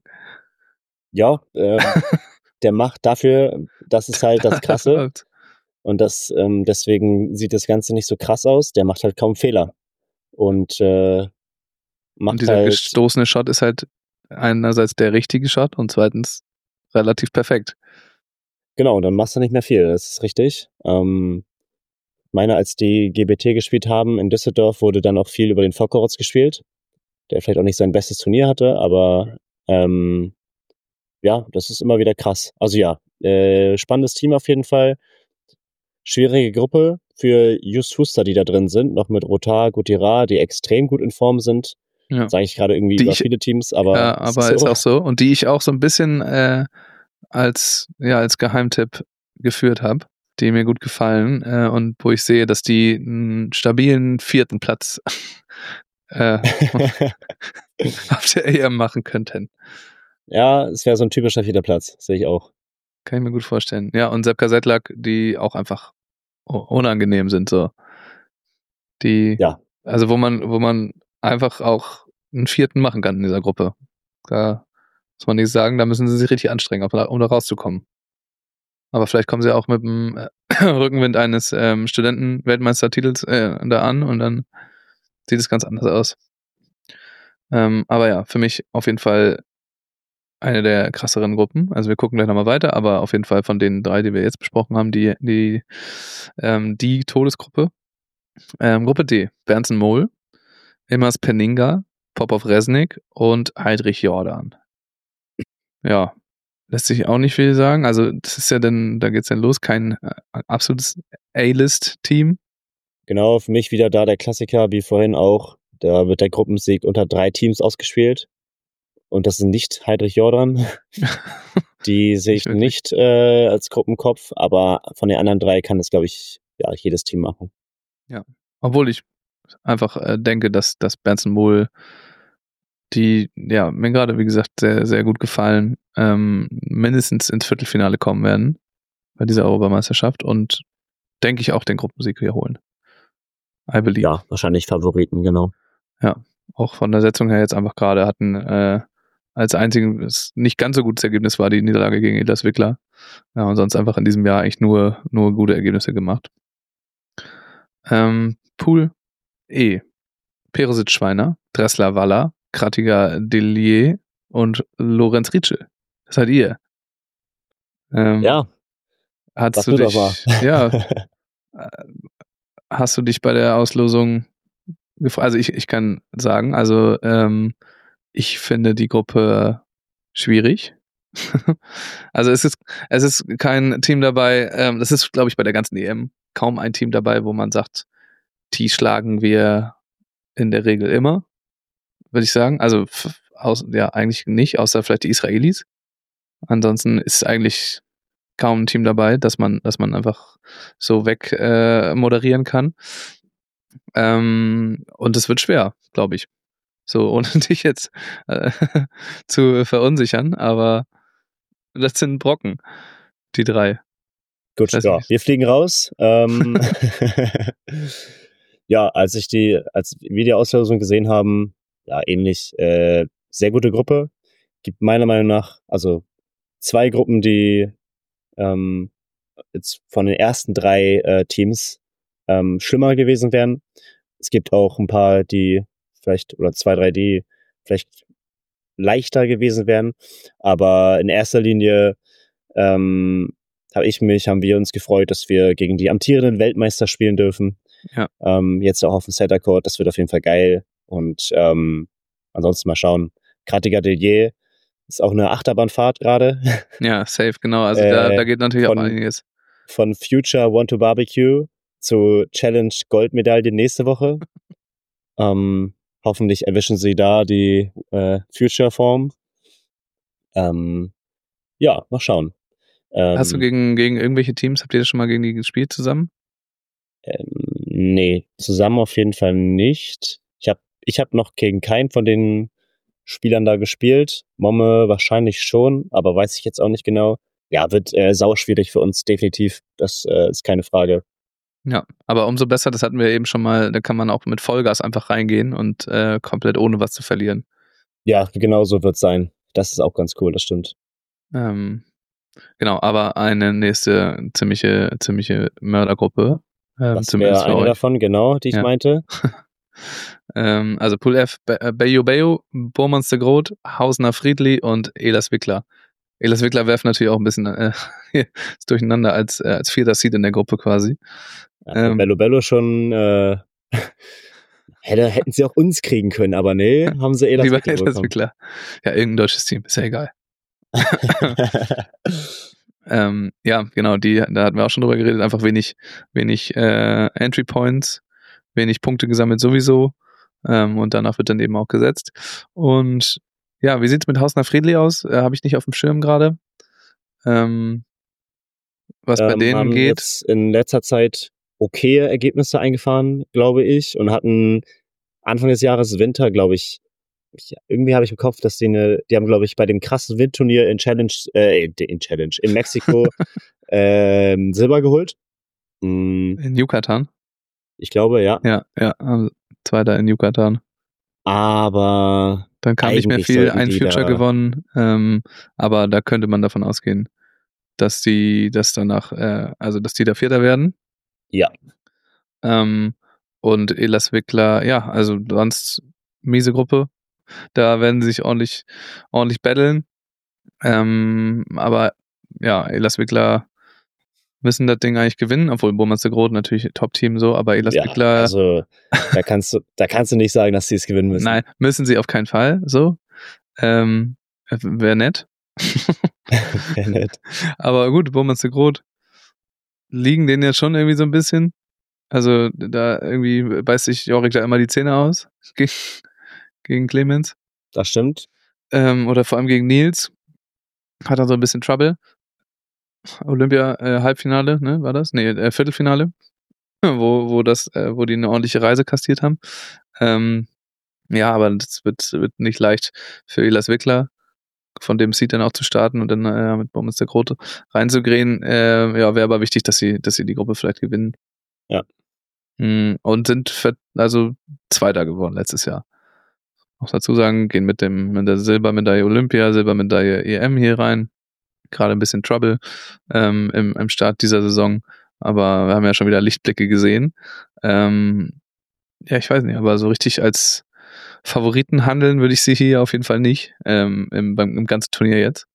ja, äh, der macht dafür, das ist halt das Krasse. Und das, ähm, deswegen sieht das Ganze nicht so krass aus. Der macht halt kaum Fehler. Und äh, macht Und dieser halt. gestoßene Shot ist halt einerseits der richtige Shot und zweitens relativ perfekt. Genau, dann machst du nicht mehr viel, das ist richtig. Ähm, meine, als die G B T gespielt haben in Düsseldorf, wurde dann auch viel über den Fokkerotz gespielt, der vielleicht auch nicht sein bestes Turnier hatte, aber ähm, ja, das ist immer wieder krass. Also ja, äh, spannendes Team auf jeden Fall. Schwierige Gruppe für Just Huster, die da drin sind, noch mit Rotar, Gutierrez, die extrem gut in Form sind. Ja. Sage ich gerade irgendwie Die über ich, viele Teams, aber, ja, aber ist, so. ist auch so. Und die ich auch so ein bisschen äh, als, ja, als Geheimtipp geführt habe, die mir gut gefallen äh, und wo ich sehe, dass die einen stabilen vierten Platz äh, auf der E M machen könnten. Ja, es wäre so ein typischer vierter Platz, sehe ich auch. Kann ich mir gut vorstellen. Ja, und Sepka Sedlak, die auch einfach unangenehm sind, so. Die, ja. also wo man, wo man einfach auch einen vierten machen kann in dieser Gruppe. Da muss man nicht sagen, da müssen sie sich richtig anstrengen, um da rauszukommen. Aber vielleicht kommen sie auch mit dem äh, Rückenwind eines ähm, Studenten-Weltmeistertitels äh, da an und dann sieht es ganz anders aus. Ähm, aber ja, für mich auf jeden Fall eine der krasseren Gruppen. Also wir gucken gleich nochmal weiter, aber auf jeden Fall von den drei, die wir jetzt besprochen haben, die, die, ähm, die Todesgruppe. Ähm, Gruppe D, Berndsen Mol, Immers Penninga, Popov Resnik und Heidrich Jordan. Ja, lässt sich auch nicht viel sagen. Also das ist ja dann, da geht's dann los, kein äh, absolutes A-List-Team. Genau, für mich wieder da der Klassiker, wie vorhin auch. Da wird der Gruppensieg unter drei Teams ausgespielt. Und das ist nicht Heidrich Jordan. Die sehe ich nicht äh, als Gruppenkopf, aber von den anderen drei kann das, glaube ich, ja, jedes Team machen. Ja, obwohl ich einfach äh, denke, dass, dass Berndsen Mol, die, ja, mir gerade, wie gesagt, sehr, sehr gut gefallen, ähm, mindestens ins Viertelfinale kommen werden bei dieser Europameisterschaft und denke ich auch den Gruppensieg wiederholen. I believe. Ja, wahrscheinlich Favoriten, genau. Ja, auch von der Setzung her jetzt einfach gerade hatten äh, als einziges nicht ganz so gutes Ergebnis war die Niederlage gegen Elas Wickler. Ja, und sonst einfach in diesem Jahr eigentlich nur, nur gute Ergebnisse gemacht. Ähm, Pool E. Perosic Schweiner, Dressler Waller, Kratiger Delier und Lorenz Rietschel. Das seid ihr. Ähm, ja. Hast du dich, ja, hast du dich bei der Auslosung gefragt? Also ich, ich kann sagen, also ähm, ich finde die Gruppe schwierig. Also es ist, es ist kein Team dabei, ähm, das ist, glaube ich, bei der ganzen E M kaum ein Team dabei, wo man sagt, die schlagen wir in der Regel immer, würde ich sagen. Also f- aus, ja, eigentlich nicht, außer vielleicht die Israelis. Ansonsten ist eigentlich kaum ein Team dabei, dass man, dass man einfach so weg äh, moderieren kann. Ähm, und es wird schwer, glaube ich. So, ohne dich jetzt äh, zu verunsichern, aber das sind Brocken, die drei. Gut, ja, wir fliegen raus. Ähm, ja, als ich die, als wir die Auslosung gesehen haben, ja, ähnlich, äh, sehr gute Gruppe. Gibt meiner Meinung nach, also zwei Gruppen, die ähm, jetzt von den ersten drei äh, Teams ähm, schlimmer gewesen wären. Es gibt auch ein paar, die vielleicht, oder zwei, drei, die vielleicht leichter gewesen wären. Aber in erster Linie ähm, habe ich mich, haben wir uns gefreut, dass wir gegen die amtierenden Weltmeister spielen dürfen. Ja. Ähm, jetzt auch auf dem Center Court, das wird auf jeden Fall geil. Und ähm, ansonsten mal schauen. Kratiger Delier ist auch eine Achterbahnfahrt gerade. Ja, safe, genau. Also äh, da, da geht natürlich von, auch einiges. Von Future Want to Barbecue zu Challenge Goldmedaille nächste Woche. ähm, hoffentlich erwischen sie da die äh, Future-Form. Ähm, ja, mal schauen. Ähm, Hast du gegen, gegen irgendwelche Teams, habt ihr das schon mal gegen die gespielt zusammen? Ähm, nee, zusammen auf jeden Fall nicht. Ich habe ich hab noch gegen keinen von den Spielern da gespielt. Momme wahrscheinlich schon, aber weiß ich jetzt auch nicht genau. Ja, wird äh, sauschwierig für uns, definitiv. Das äh, ist keine Frage. Ja, aber umso besser, das hatten wir eben schon mal, da kann man auch mit Vollgas einfach reingehen und äh, komplett ohne was zu verlieren. Ja, genau so wird es sein. Das ist auch ganz cool, das stimmt. Ähm, genau, aber eine nächste ziemliche, ziemliche Mördergruppe. Ähm, das wäre eine euch. davon, genau, die ich ja. meinte. ähm, also Pool F, Bayo Bayo, Bormanns de Groot, Hausner Friedli und Elas Wickler. Elas Wickler werfen natürlich auch ein bisschen äh, durcheinander als, äh, als vierter Seed in der Gruppe quasi. Ja, ähm, Bello Bello schon äh, hätte, hätten sie auch uns kriegen können, aber nee, haben sie Elas Wickler Elas Wickler. Ja, irgendein deutsches Team, ist ja egal. ähm, ja, genau, die, da hatten wir auch schon drüber geredet, einfach wenig, wenig äh, Entry Points, wenig Punkte gesammelt sowieso ähm, und danach wird dann eben auch gesetzt. Und ja, wie sieht's mit Hausner Friedli aus? Äh, Habe ich nicht auf dem Schirm gerade. Ähm, was bei ähm, denen haben geht. Jetzt in letzter Zeit okaye Ergebnisse eingefahren, glaube ich, und hatten Anfang des Jahres Winter, glaube ich, ich irgendwie habe ich im Kopf, dass die eine, die haben, glaube ich, bei dem krassen Windturnier in Challenge, äh, in Challenge, in Mexiko ähm, Silber geholt. Mhm. In Yucatan? Ich glaube, ja. Ja, ja, also Zweiter in Yucatan. Aber dann kam nicht mehr viel, ein Future gewonnen, ähm, aber da könnte man davon ausgehen, dass die das danach, äh, also dass die da Vierter werden. Ja. Ähm, und Elas Wickler, ja, also sonst miese Gruppe. Da werden sie sich ordentlich, ordentlich battlen. Ähm, aber ja, Elas Wickler müssen das Ding eigentlich gewinnen, obwohl Burmans de Groot natürlich Top-Team so, aber Elas Ja, Wickler. also da kannst du, da kannst du nicht sagen, dass sie es gewinnen müssen. Nein, müssen sie auf keinen Fall so. Ähm, Wäre nett. Wäre nett. Aber gut, Burmans de Groot liegen denen ja schon irgendwie so ein bisschen. Also da irgendwie beißt sich Jorik da immer die Zähne aus gegen, gegen Clemens. Das stimmt. Ähm, oder vor allem gegen Nils. Hat er so ein bisschen Trouble. Olympia äh, Halbfinale, ne, war das? Nee, äh, Viertelfinale. wo, wo das, äh, wo die eine ordentliche Reise kastiert haben. Ähm, ja, aber das wird, wird nicht leicht für Elas Wickler, von dem Seed dann auch zu starten und dann äh, mit Burmans de Groot reinzugehen. Äh, ja, wäre aber wichtig, dass sie, dass sie die Gruppe vielleicht gewinnen. Ja. Und sind für, also Zweiter geworden letztes Jahr. Auch dazu sagen, gehen mit dem mit der Silbermedaille Olympia, Silbermedaille E M hier rein. Gerade ein bisschen Trouble ähm, im, im Start dieser Saison, aber wir haben ja schon wieder Lichtblicke gesehen. Ähm, ja, ich weiß nicht, aber so richtig als Favoriten handeln würde ich sie hier auf jeden Fall nicht ähm, im, beim, im ganzen Turnier jetzt.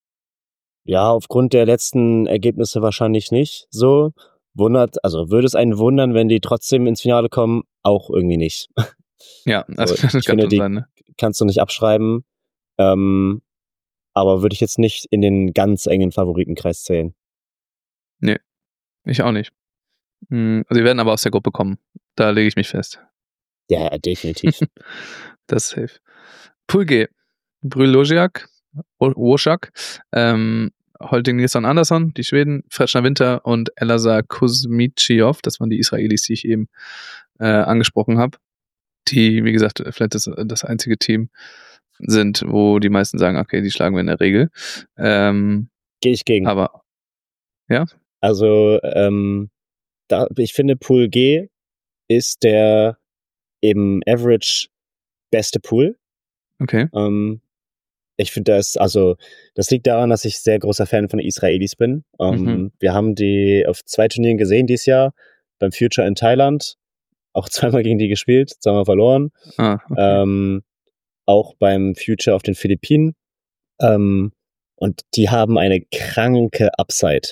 Ja, aufgrund der letzten Ergebnisse wahrscheinlich nicht so. Wundert, also würde es einen wundern, wenn die trotzdem ins Finale kommen? Auch irgendwie nicht. Ja, also so, das ich kann finde, schon die sein, ne? kannst du nicht abschreiben. Ähm, aber würde ich jetzt nicht in den ganz engen Favoritenkreis zählen. Nee, ich auch nicht. Mhm, sie werden aber aus der Gruppe kommen. Da lege ich mich fest. Ja, definitiv. Das ist safe. Pool G. Brühl-Loziak, Woschak, ähm, Holting Nilsson Andersson, die Schweden, Fretschner Winter und Elazar Kuzmichioff, das waren die Israelis, die ich eben äh, angesprochen habe, die, wie gesagt, vielleicht das, das einzige Team sind, wo die meisten sagen, okay, die schlagen wir in der Regel. Ähm, Gehe ich gegen. Aber, ja? Also, ähm, da, ich finde, Pool G ist der im Average beste Pool. Okay. Ähm, ich finde das, also, das liegt daran, dass ich sehr großer Fan von den Israelis bin. Ähm, Mhm. Wir haben die auf zwei Turnieren gesehen dieses Jahr, beim Future in Thailand, auch zweimal gegen die gespielt, zweimal verloren. Ah, okay. Ähm, auch beim Future auf den Philippinen. Ähm, und die haben eine kranke Upside.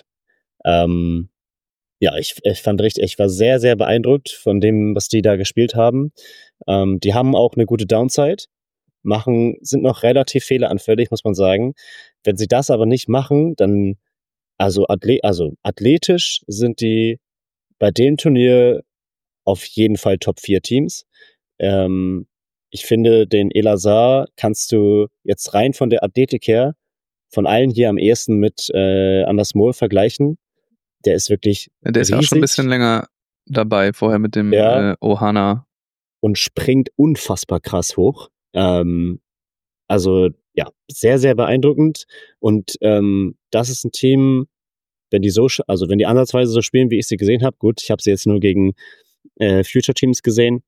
Ähm, ja, ich, ich fand richtig, ich war sehr, sehr beeindruckt von dem, was die da gespielt haben. Ähm, die haben auch eine gute Downside, machen, sind noch relativ fehleranfällig, muss man sagen. Wenn sie das aber nicht machen, dann, also, athlet, also athletisch sind die bei dem Turnier auf jeden Fall Top vier Teams. Ähm, ich finde, den Elazar kannst du jetzt rein von der Athletik her von allen hier am ehesten mit äh, Anders Mohl vergleichen. Der ist wirklich Der ist ja auch schon ein bisschen länger dabei, vorher mit dem ja, äh, Ohana. Und springt unfassbar krass hoch. Ähm, also ja, sehr, sehr beeindruckend. Und ähm, das ist ein Team, wenn die so, also wenn die ansatzweise so spielen, wie ich sie gesehen habe, gut, ich habe sie jetzt nur gegen äh, Future Teams gesehen,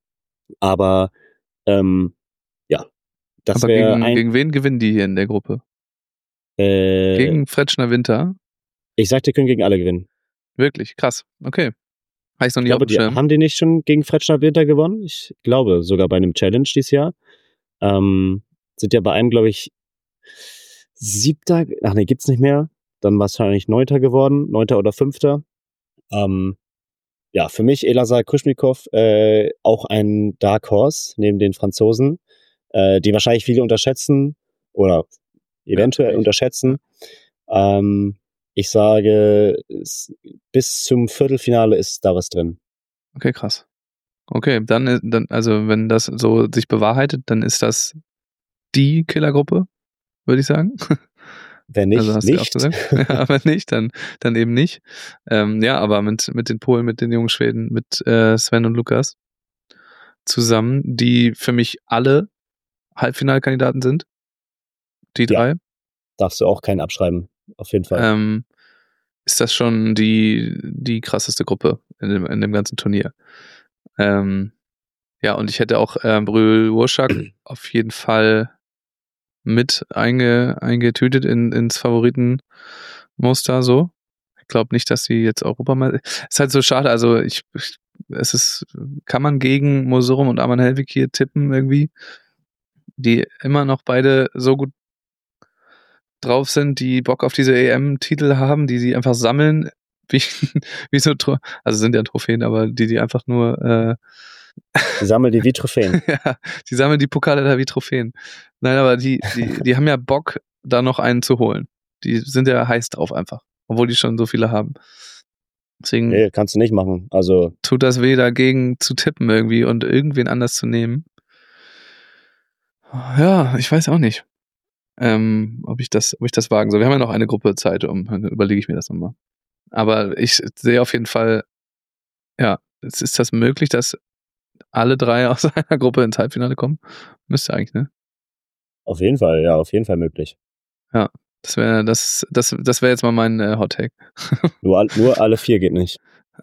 aber ähm, ja, das Aber wäre gegen, ein. gegen wen gewinnen die hier in der Gruppe? Äh, Gegen Fretschner Winter? Ich sag, die können gegen alle gewinnen. Wirklich, krass. Okay. Habe ich noch Ich nie auf glaube, dem die, Schirm. haben die nicht schon gegen Fretschner Winter gewonnen? Ich glaube, sogar bei einem Challenge dieses Jahr. Ähm, sind ja bei einem, glaube ich, siebter, ach nee, gibt's nicht mehr. Dann wahrscheinlich neunter geworden, neunter oder fünfter. Ähm, ja, für mich Elazar Kuschmikow äh, auch ein Dark Horse neben den Franzosen, äh, die wahrscheinlich viele unterschätzen oder eventuell Ja, unterschätzen. Ähm, ich sage, es, bis zum Viertelfinale ist da was drin. Okay, krass. Okay, dann, dann, also wenn das so sich bewahrheitet, dann ist das die Killergruppe, würde ich sagen. Wenn nicht, Also hast du ja auch nicht. gesagt. Ja, wenn nicht, dann, dann eben nicht. Ähm, ja, aber mit, mit den Polen, mit den jungen Schweden, mit äh, Sven und Lukas zusammen, die für mich alle Halbfinalkandidaten sind. Die drei. Ja, darfst du auch keinen abschreiben, auf jeden Fall. Ähm, ist das schon die, die krasseste Gruppe in dem, in dem ganzen Turnier. Ähm, ja, und ich hätte auch äh, Brühl-Woschak auf jeden Fall mit einge, eingetütet in, ins Favoritenmuster so. glaube nicht, dass sie jetzt Europameister. Ist halt so schade. Also ich, ich es ist, kann man gegen Mosorum und Arman Helwig hier tippen irgendwie, die immer noch beide so gut drauf sind, die Bock auf diese E M-Titel haben, die sie einfach sammeln, wie, wie so, Tro- also sind ja Trophäen, aber die die einfach nur äh, Die sammeln die wie Trophäen. ja, die sammeln die Pokale da wie Trophäen. Nein, aber die, die, die haben ja Bock, da noch einen zu holen. Die sind ja heiß drauf einfach, obwohl die schon so viele haben. Deswegen Nee, kannst du nicht machen. Also, tut das weh, dagegen zu tippen irgendwie und irgendwen anders zu nehmen. Ja, ich weiß auch nicht, ähm, ob ich das, ob ich das wagen soll. Wir haben ja noch eine Gruppe Zeit, um, dann überlege ich mir das nochmal. Aber ich sehe auf jeden Fall, ja, es ist das möglich, dass alle drei aus einer Gruppe ins Halbfinale kommen? Müsste eigentlich, ne? auf jeden Fall, ja, auf jeden Fall möglich. Ja, das wäre das, das, das wäre jetzt mal mein äh, Hot Take. Nur, all- nur alle vier geht nicht.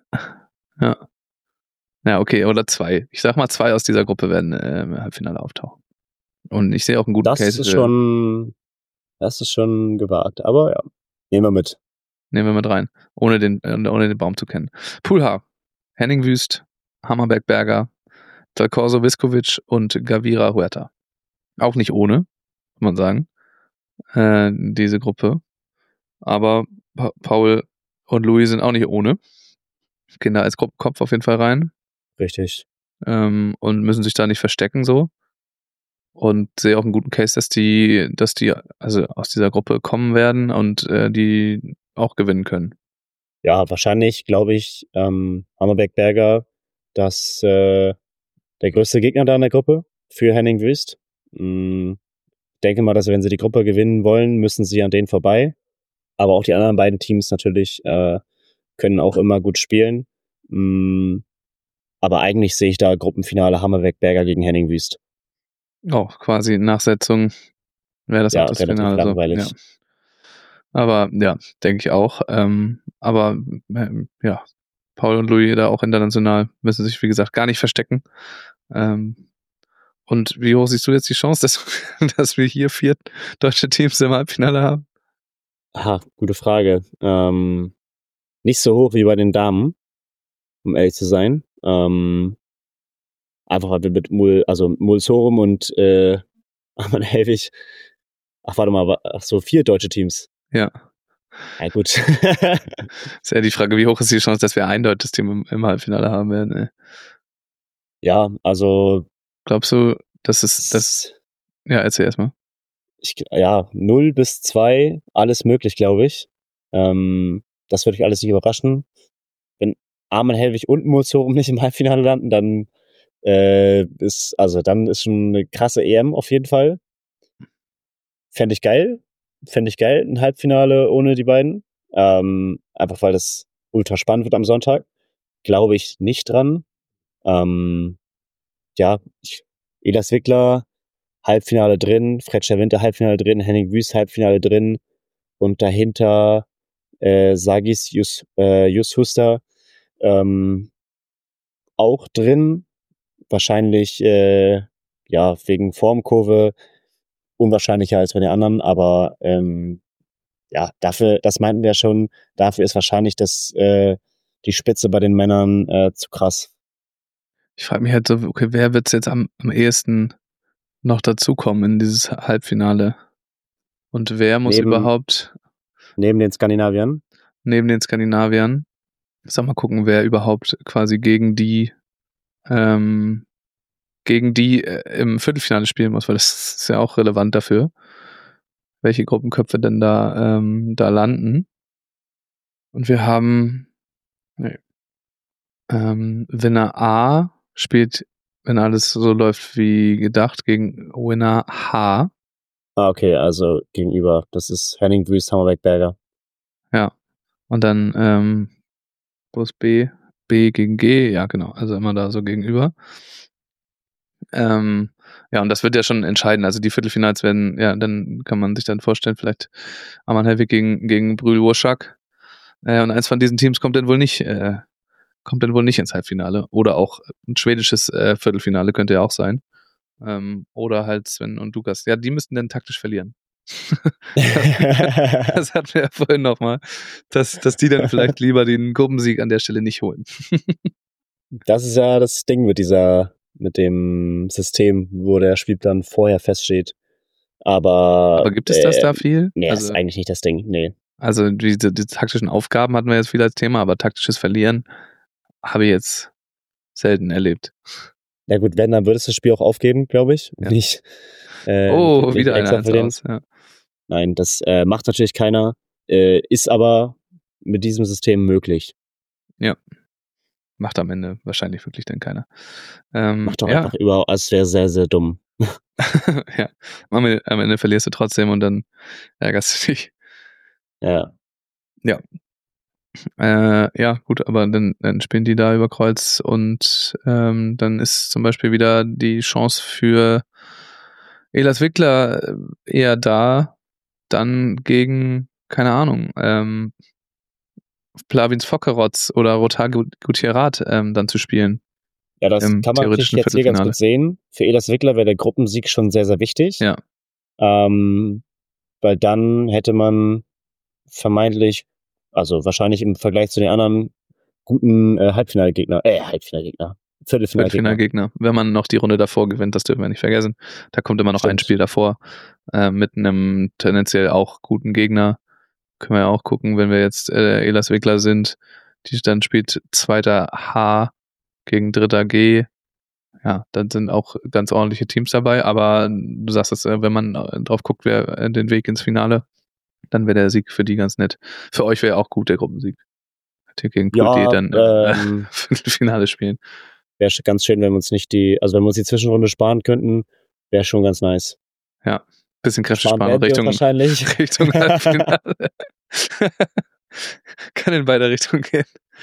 Ja. Ja, okay, oder zwei. Ich sag mal, zwei aus dieser Gruppe werden äh, im Halbfinale auftauchen. Und ich sehe auch einen guten Das Case. ist für- schon, das ist schon gewagt. Aber ja, nehmen wir mit. Nehmen wir mit rein, ohne den, äh, ohne den Baum zu kennen. Pool H. Henning Wüst, Hammerberg Berger, Dalcorso Viskovic und Gavira Huerta. Auch nicht ohne, muss man sagen, äh, diese Gruppe. Aber pa- Paul und Louis sind auch nicht ohne. Gehen da als Gruppenkopf auf jeden Fall rein Richtig. ähm, und müssen sich da nicht verstecken so. Und sehe auch einen guten Case, dass die, dass die also aus dieser Gruppe kommen werden und äh, die auch gewinnen können. Ja, wahrscheinlich, glaube ich, ähm, Hammerbeck Berger, das äh, der größte Gegner da in der Gruppe für Henning Wüst. Mm, denke mal, dass wenn sie die Gruppe gewinnen wollen, müssen sie an denen vorbei. Aber auch die anderen beiden Teams natürlich äh, können auch immer gut spielen. Mm, aber eigentlich sehe ich da Gruppenfinale Hammerbeck Berger gegen Henning Wüst. Oh, quasi Nachsetzung wäre das Ja, auch das relativ Finale so. langweilig. Ja. Aber ja, denke ich auch. Ähm, aber ähm, ja, Paul und Louis da auch international müssen sich, wie gesagt, gar nicht verstecken. Ähm, und wie hoch siehst du jetzt die Chance, dass, dass wir hier vier deutsche Teams im Halbfinale haben? Aha, gute Frage. Ähm, nicht so hoch wie bei den Damen, um ehrlich zu sein. Ähm, einfach weil wir mit Mul, also Mulsorum und äh, Arman Helwig, ach warte mal, wa- ach so, vier deutsche Teams. Ja, Ja gut. ist ja die Frage, wie hoch ist die Chance, dass wir ein deutsches Team im, im Halbfinale haben werden? Ey. ja, also Glaubst du, dass es das? Ja, erzähl erstmal. ich, ja, null bis zwei, alles möglich, glaube ich. Ähm, das würde ich alles nicht überraschen. Wenn Arman Helwig und Mulsorum nicht im Halbfinale landen, dann äh, ist, also dann ist schon eine krasse E M auf jeden Fall. Fände ich geil. Fände ich geil, ein Halbfinale ohne die beiden. Ähm, einfach weil das ultra spannend wird am Sonntag. Glaube ich nicht dran. Ähm, ja, ich, Elas Wickler, Halbfinale drin, Fretscher Winter Halbfinale drin, Henning Wüst Halbfinale drin und dahinter äh, Sagis Jus, äh, Jus Huster ähm, auch drin. Wahrscheinlich äh, ja wegen Formkurve unwahrscheinlicher als bei den anderen, aber ähm, ja, dafür, das meinten wir schon, dafür ist wahrscheinlich das, äh, die Spitze bei den Männern äh, zu krass. Ich frage mich halt so, okay, wer wird jetzt am, am ehesten noch dazukommen in dieses Halbfinale? Und wer muss Neben, überhaupt neben den Skandinaviern. neben den Skandinaviern, sag mal gucken, wer überhaupt quasi gegen die ähm, gegen die äh, im Viertelfinale spielen muss, weil das ist ja auch relevant dafür, welche Gruppenköpfe denn da ähm, da landen. Und wir haben nee, ähm, Winner A spielt, wenn alles so läuft wie gedacht, gegen Winner H. Ah, okay, also gegenüber. Das ist Henning Wüst, Hammerbeck Berger. Ja. Und dann, ähm, wo ist B? B gegen G, ja genau, also immer da so gegenüber. Ähm, ja, und das wird ja schon entscheiden. Also die Viertelfinals werden, ja, dann kann man sich dann vorstellen, vielleicht Arman Helwig gegen, gegen Brühl Wurschak. Äh, und eins von diesen Teams kommt dann wohl nicht, äh, kommt dann wohl nicht ins Halbfinale. Oder auch ein schwedisches äh, Viertelfinale könnte ja auch sein. Ähm, oder halt Sven und Lukas. Ja, die müssten dann taktisch verlieren. das, das hatten wir ja vorhin nochmal, dass, dass die dann vielleicht lieber den Gruppensieg an der Stelle nicht holen. Das ist ja das Ding mit dieser, mit dem System, wo der Spielplan vorher feststeht. Aber, Aber gibt es das äh, da viel? Nee, Also, das ist eigentlich nicht das Ding, nee. Also diese, diese taktischen Aufgaben hatten wir jetzt viel als Thema, aber taktisches Verlieren habe ich jetzt selten erlebt. Ja gut, wenn, dann würdest du das Spiel auch aufgeben, glaube ich. Ja. Nicht, äh, oh, nicht wieder eine extra Eins verlieren. aus. Ja. Nein, das äh, macht natürlich keiner, äh, ist aber mit diesem System möglich. Ja. Macht am Ende wahrscheinlich wirklich dann keiner. Ähm, Macht doch ja. einfach überhaupt, es wäre sehr, sehr dumm. ja, am Ende, am Ende verlierst du trotzdem und dann ärgerst du dich. Ja. Ja. Äh, ja, gut, aber dann, dann spielen die da über Kreuz und ähm, dann ist zum Beispiel wieder die Chance für Elas Wickler eher da, dann gegen, keine Ahnung, ähm, Plavins Fokkerotz oder Rotar Gutierrez ähm, dann zu spielen. Ja, das Im kann man natürlich theoretischen jetzt hier ganz Viertelfinale. gut sehen. Für Elas Wickler wäre der Gruppensieg schon sehr, sehr wichtig. Ja. Ähm, weil dann hätte man vermeintlich, also wahrscheinlich im Vergleich zu den anderen guten äh, Halbfinalgegner, äh, Halbfinalgegner, Viertelfinalgegner. Viertelfinalgegner, wenn man noch die Runde davor gewinnt, das dürfen wir nicht vergessen. Da kommt immer noch Stimmt. ein Spiel davor äh, mit einem tendenziell auch guten Gegner. Können wir ja auch gucken, wenn wir jetzt äh, Elas Wickler sind, die dann spielt zweiter H gegen dritter G. Ja, dann sind auch ganz ordentliche Teams dabei, aber du sagst es, wenn man drauf guckt, wer den Weg ins Finale, dann wäre der Sieg für die ganz nett. Für euch wäre auch gut der Gruppensieg. Die gegen Pool Ja, D dann ähm, äh, Viertelfinale spielen. Wäre ganz schön, wenn wir uns nicht die, also wenn wir uns die Zwischenrunde sparen könnten, wäre schon ganz nice. Ja, bisschen Kräfte Sparen sparen werden wir Richtung, uns wahrscheinlich. Richtung Halbfinale. Kann in beide Richtungen gehen.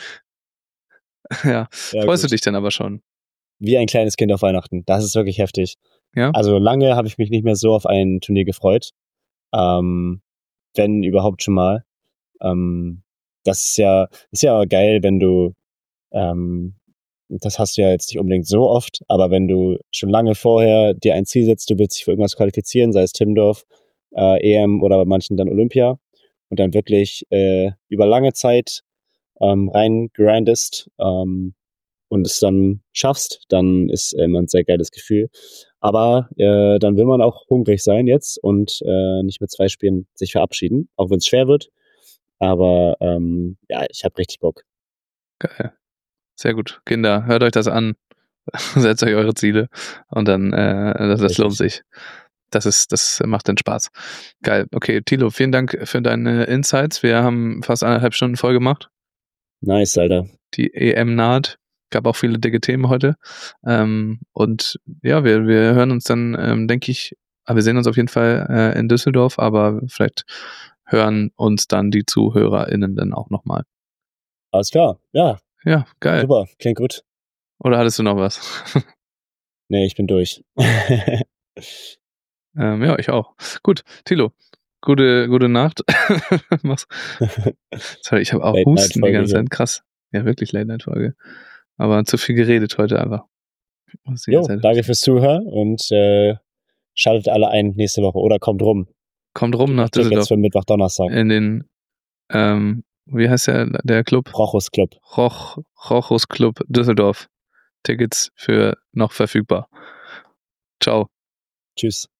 Ja, Ja, freust gut. du dich denn aber schon? Wie ein kleines Kind auf Weihnachten. Das ist wirklich heftig. Ja? Also lange habe ich mich nicht mehr so auf ein Turnier gefreut. Ähm, wenn überhaupt schon mal. Ähm, das ist ja, ist ja geil, wenn du, ähm, das hast du ja jetzt nicht unbedingt so oft, aber wenn du schon lange vorher dir ein Ziel setzt, du willst dich für irgendwas qualifizieren, sei es Timmendorf, äh, E M oder bei manchen dann Olympia, und dann wirklich äh, über lange Zeit ähm, rein grindest ähm, und es dann schaffst, dann ist immer ein sehr geiles Gefühl. Aber äh, dann will man auch hungrig sein jetzt und äh, nicht mit zwei Spielen sich verabschieden, auch wenn es schwer wird. Aber ähm, ja, ich habe richtig Bock. Geil. Sehr gut. Kinder, hört euch das an. Setzt euch eure Ziele und dann, äh, das, das lohnt sich. Das ist, das macht den Spaß. Geil. Okay, Thilo, vielen Dank für deine Insights. Wir haben fast eineinhalb Stunden voll gemacht. Nice, Alter. Die E M naht. Gab auch viele dicke Themen heute. Ähm, und ja, wir, wir hören uns dann, ähm, denke ich, aber wir sehen uns auf jeden Fall äh, in Düsseldorf, aber vielleicht hören uns dann die ZuhörerInnen dann auch nochmal. Alles klar, ja. Ja, geil. Super, klingt gut. Oder hattest du noch was? Nee, ich bin durch. ähm, ja, ich auch. Gut, Thilo, gute, gute Nacht. Sorry, ich habe auch Late Husten die ganze Night-Folge Zeit. Krass. Ja, wirklich Late-Night-Folge. Aber zu viel geredet heute einfach. Jo, danke fürs Zuhören und äh, schaltet alle ein nächste Woche oder kommt rum. Kommt rum nach Tickets Düsseldorf. für Mittwoch, Donnerstag. In den, ähm, wie heißt der, der Club? Rochus Club. Roch, Rochus Club Düsseldorf. Tickets für noch verfügbar. Ciao. Tschüss.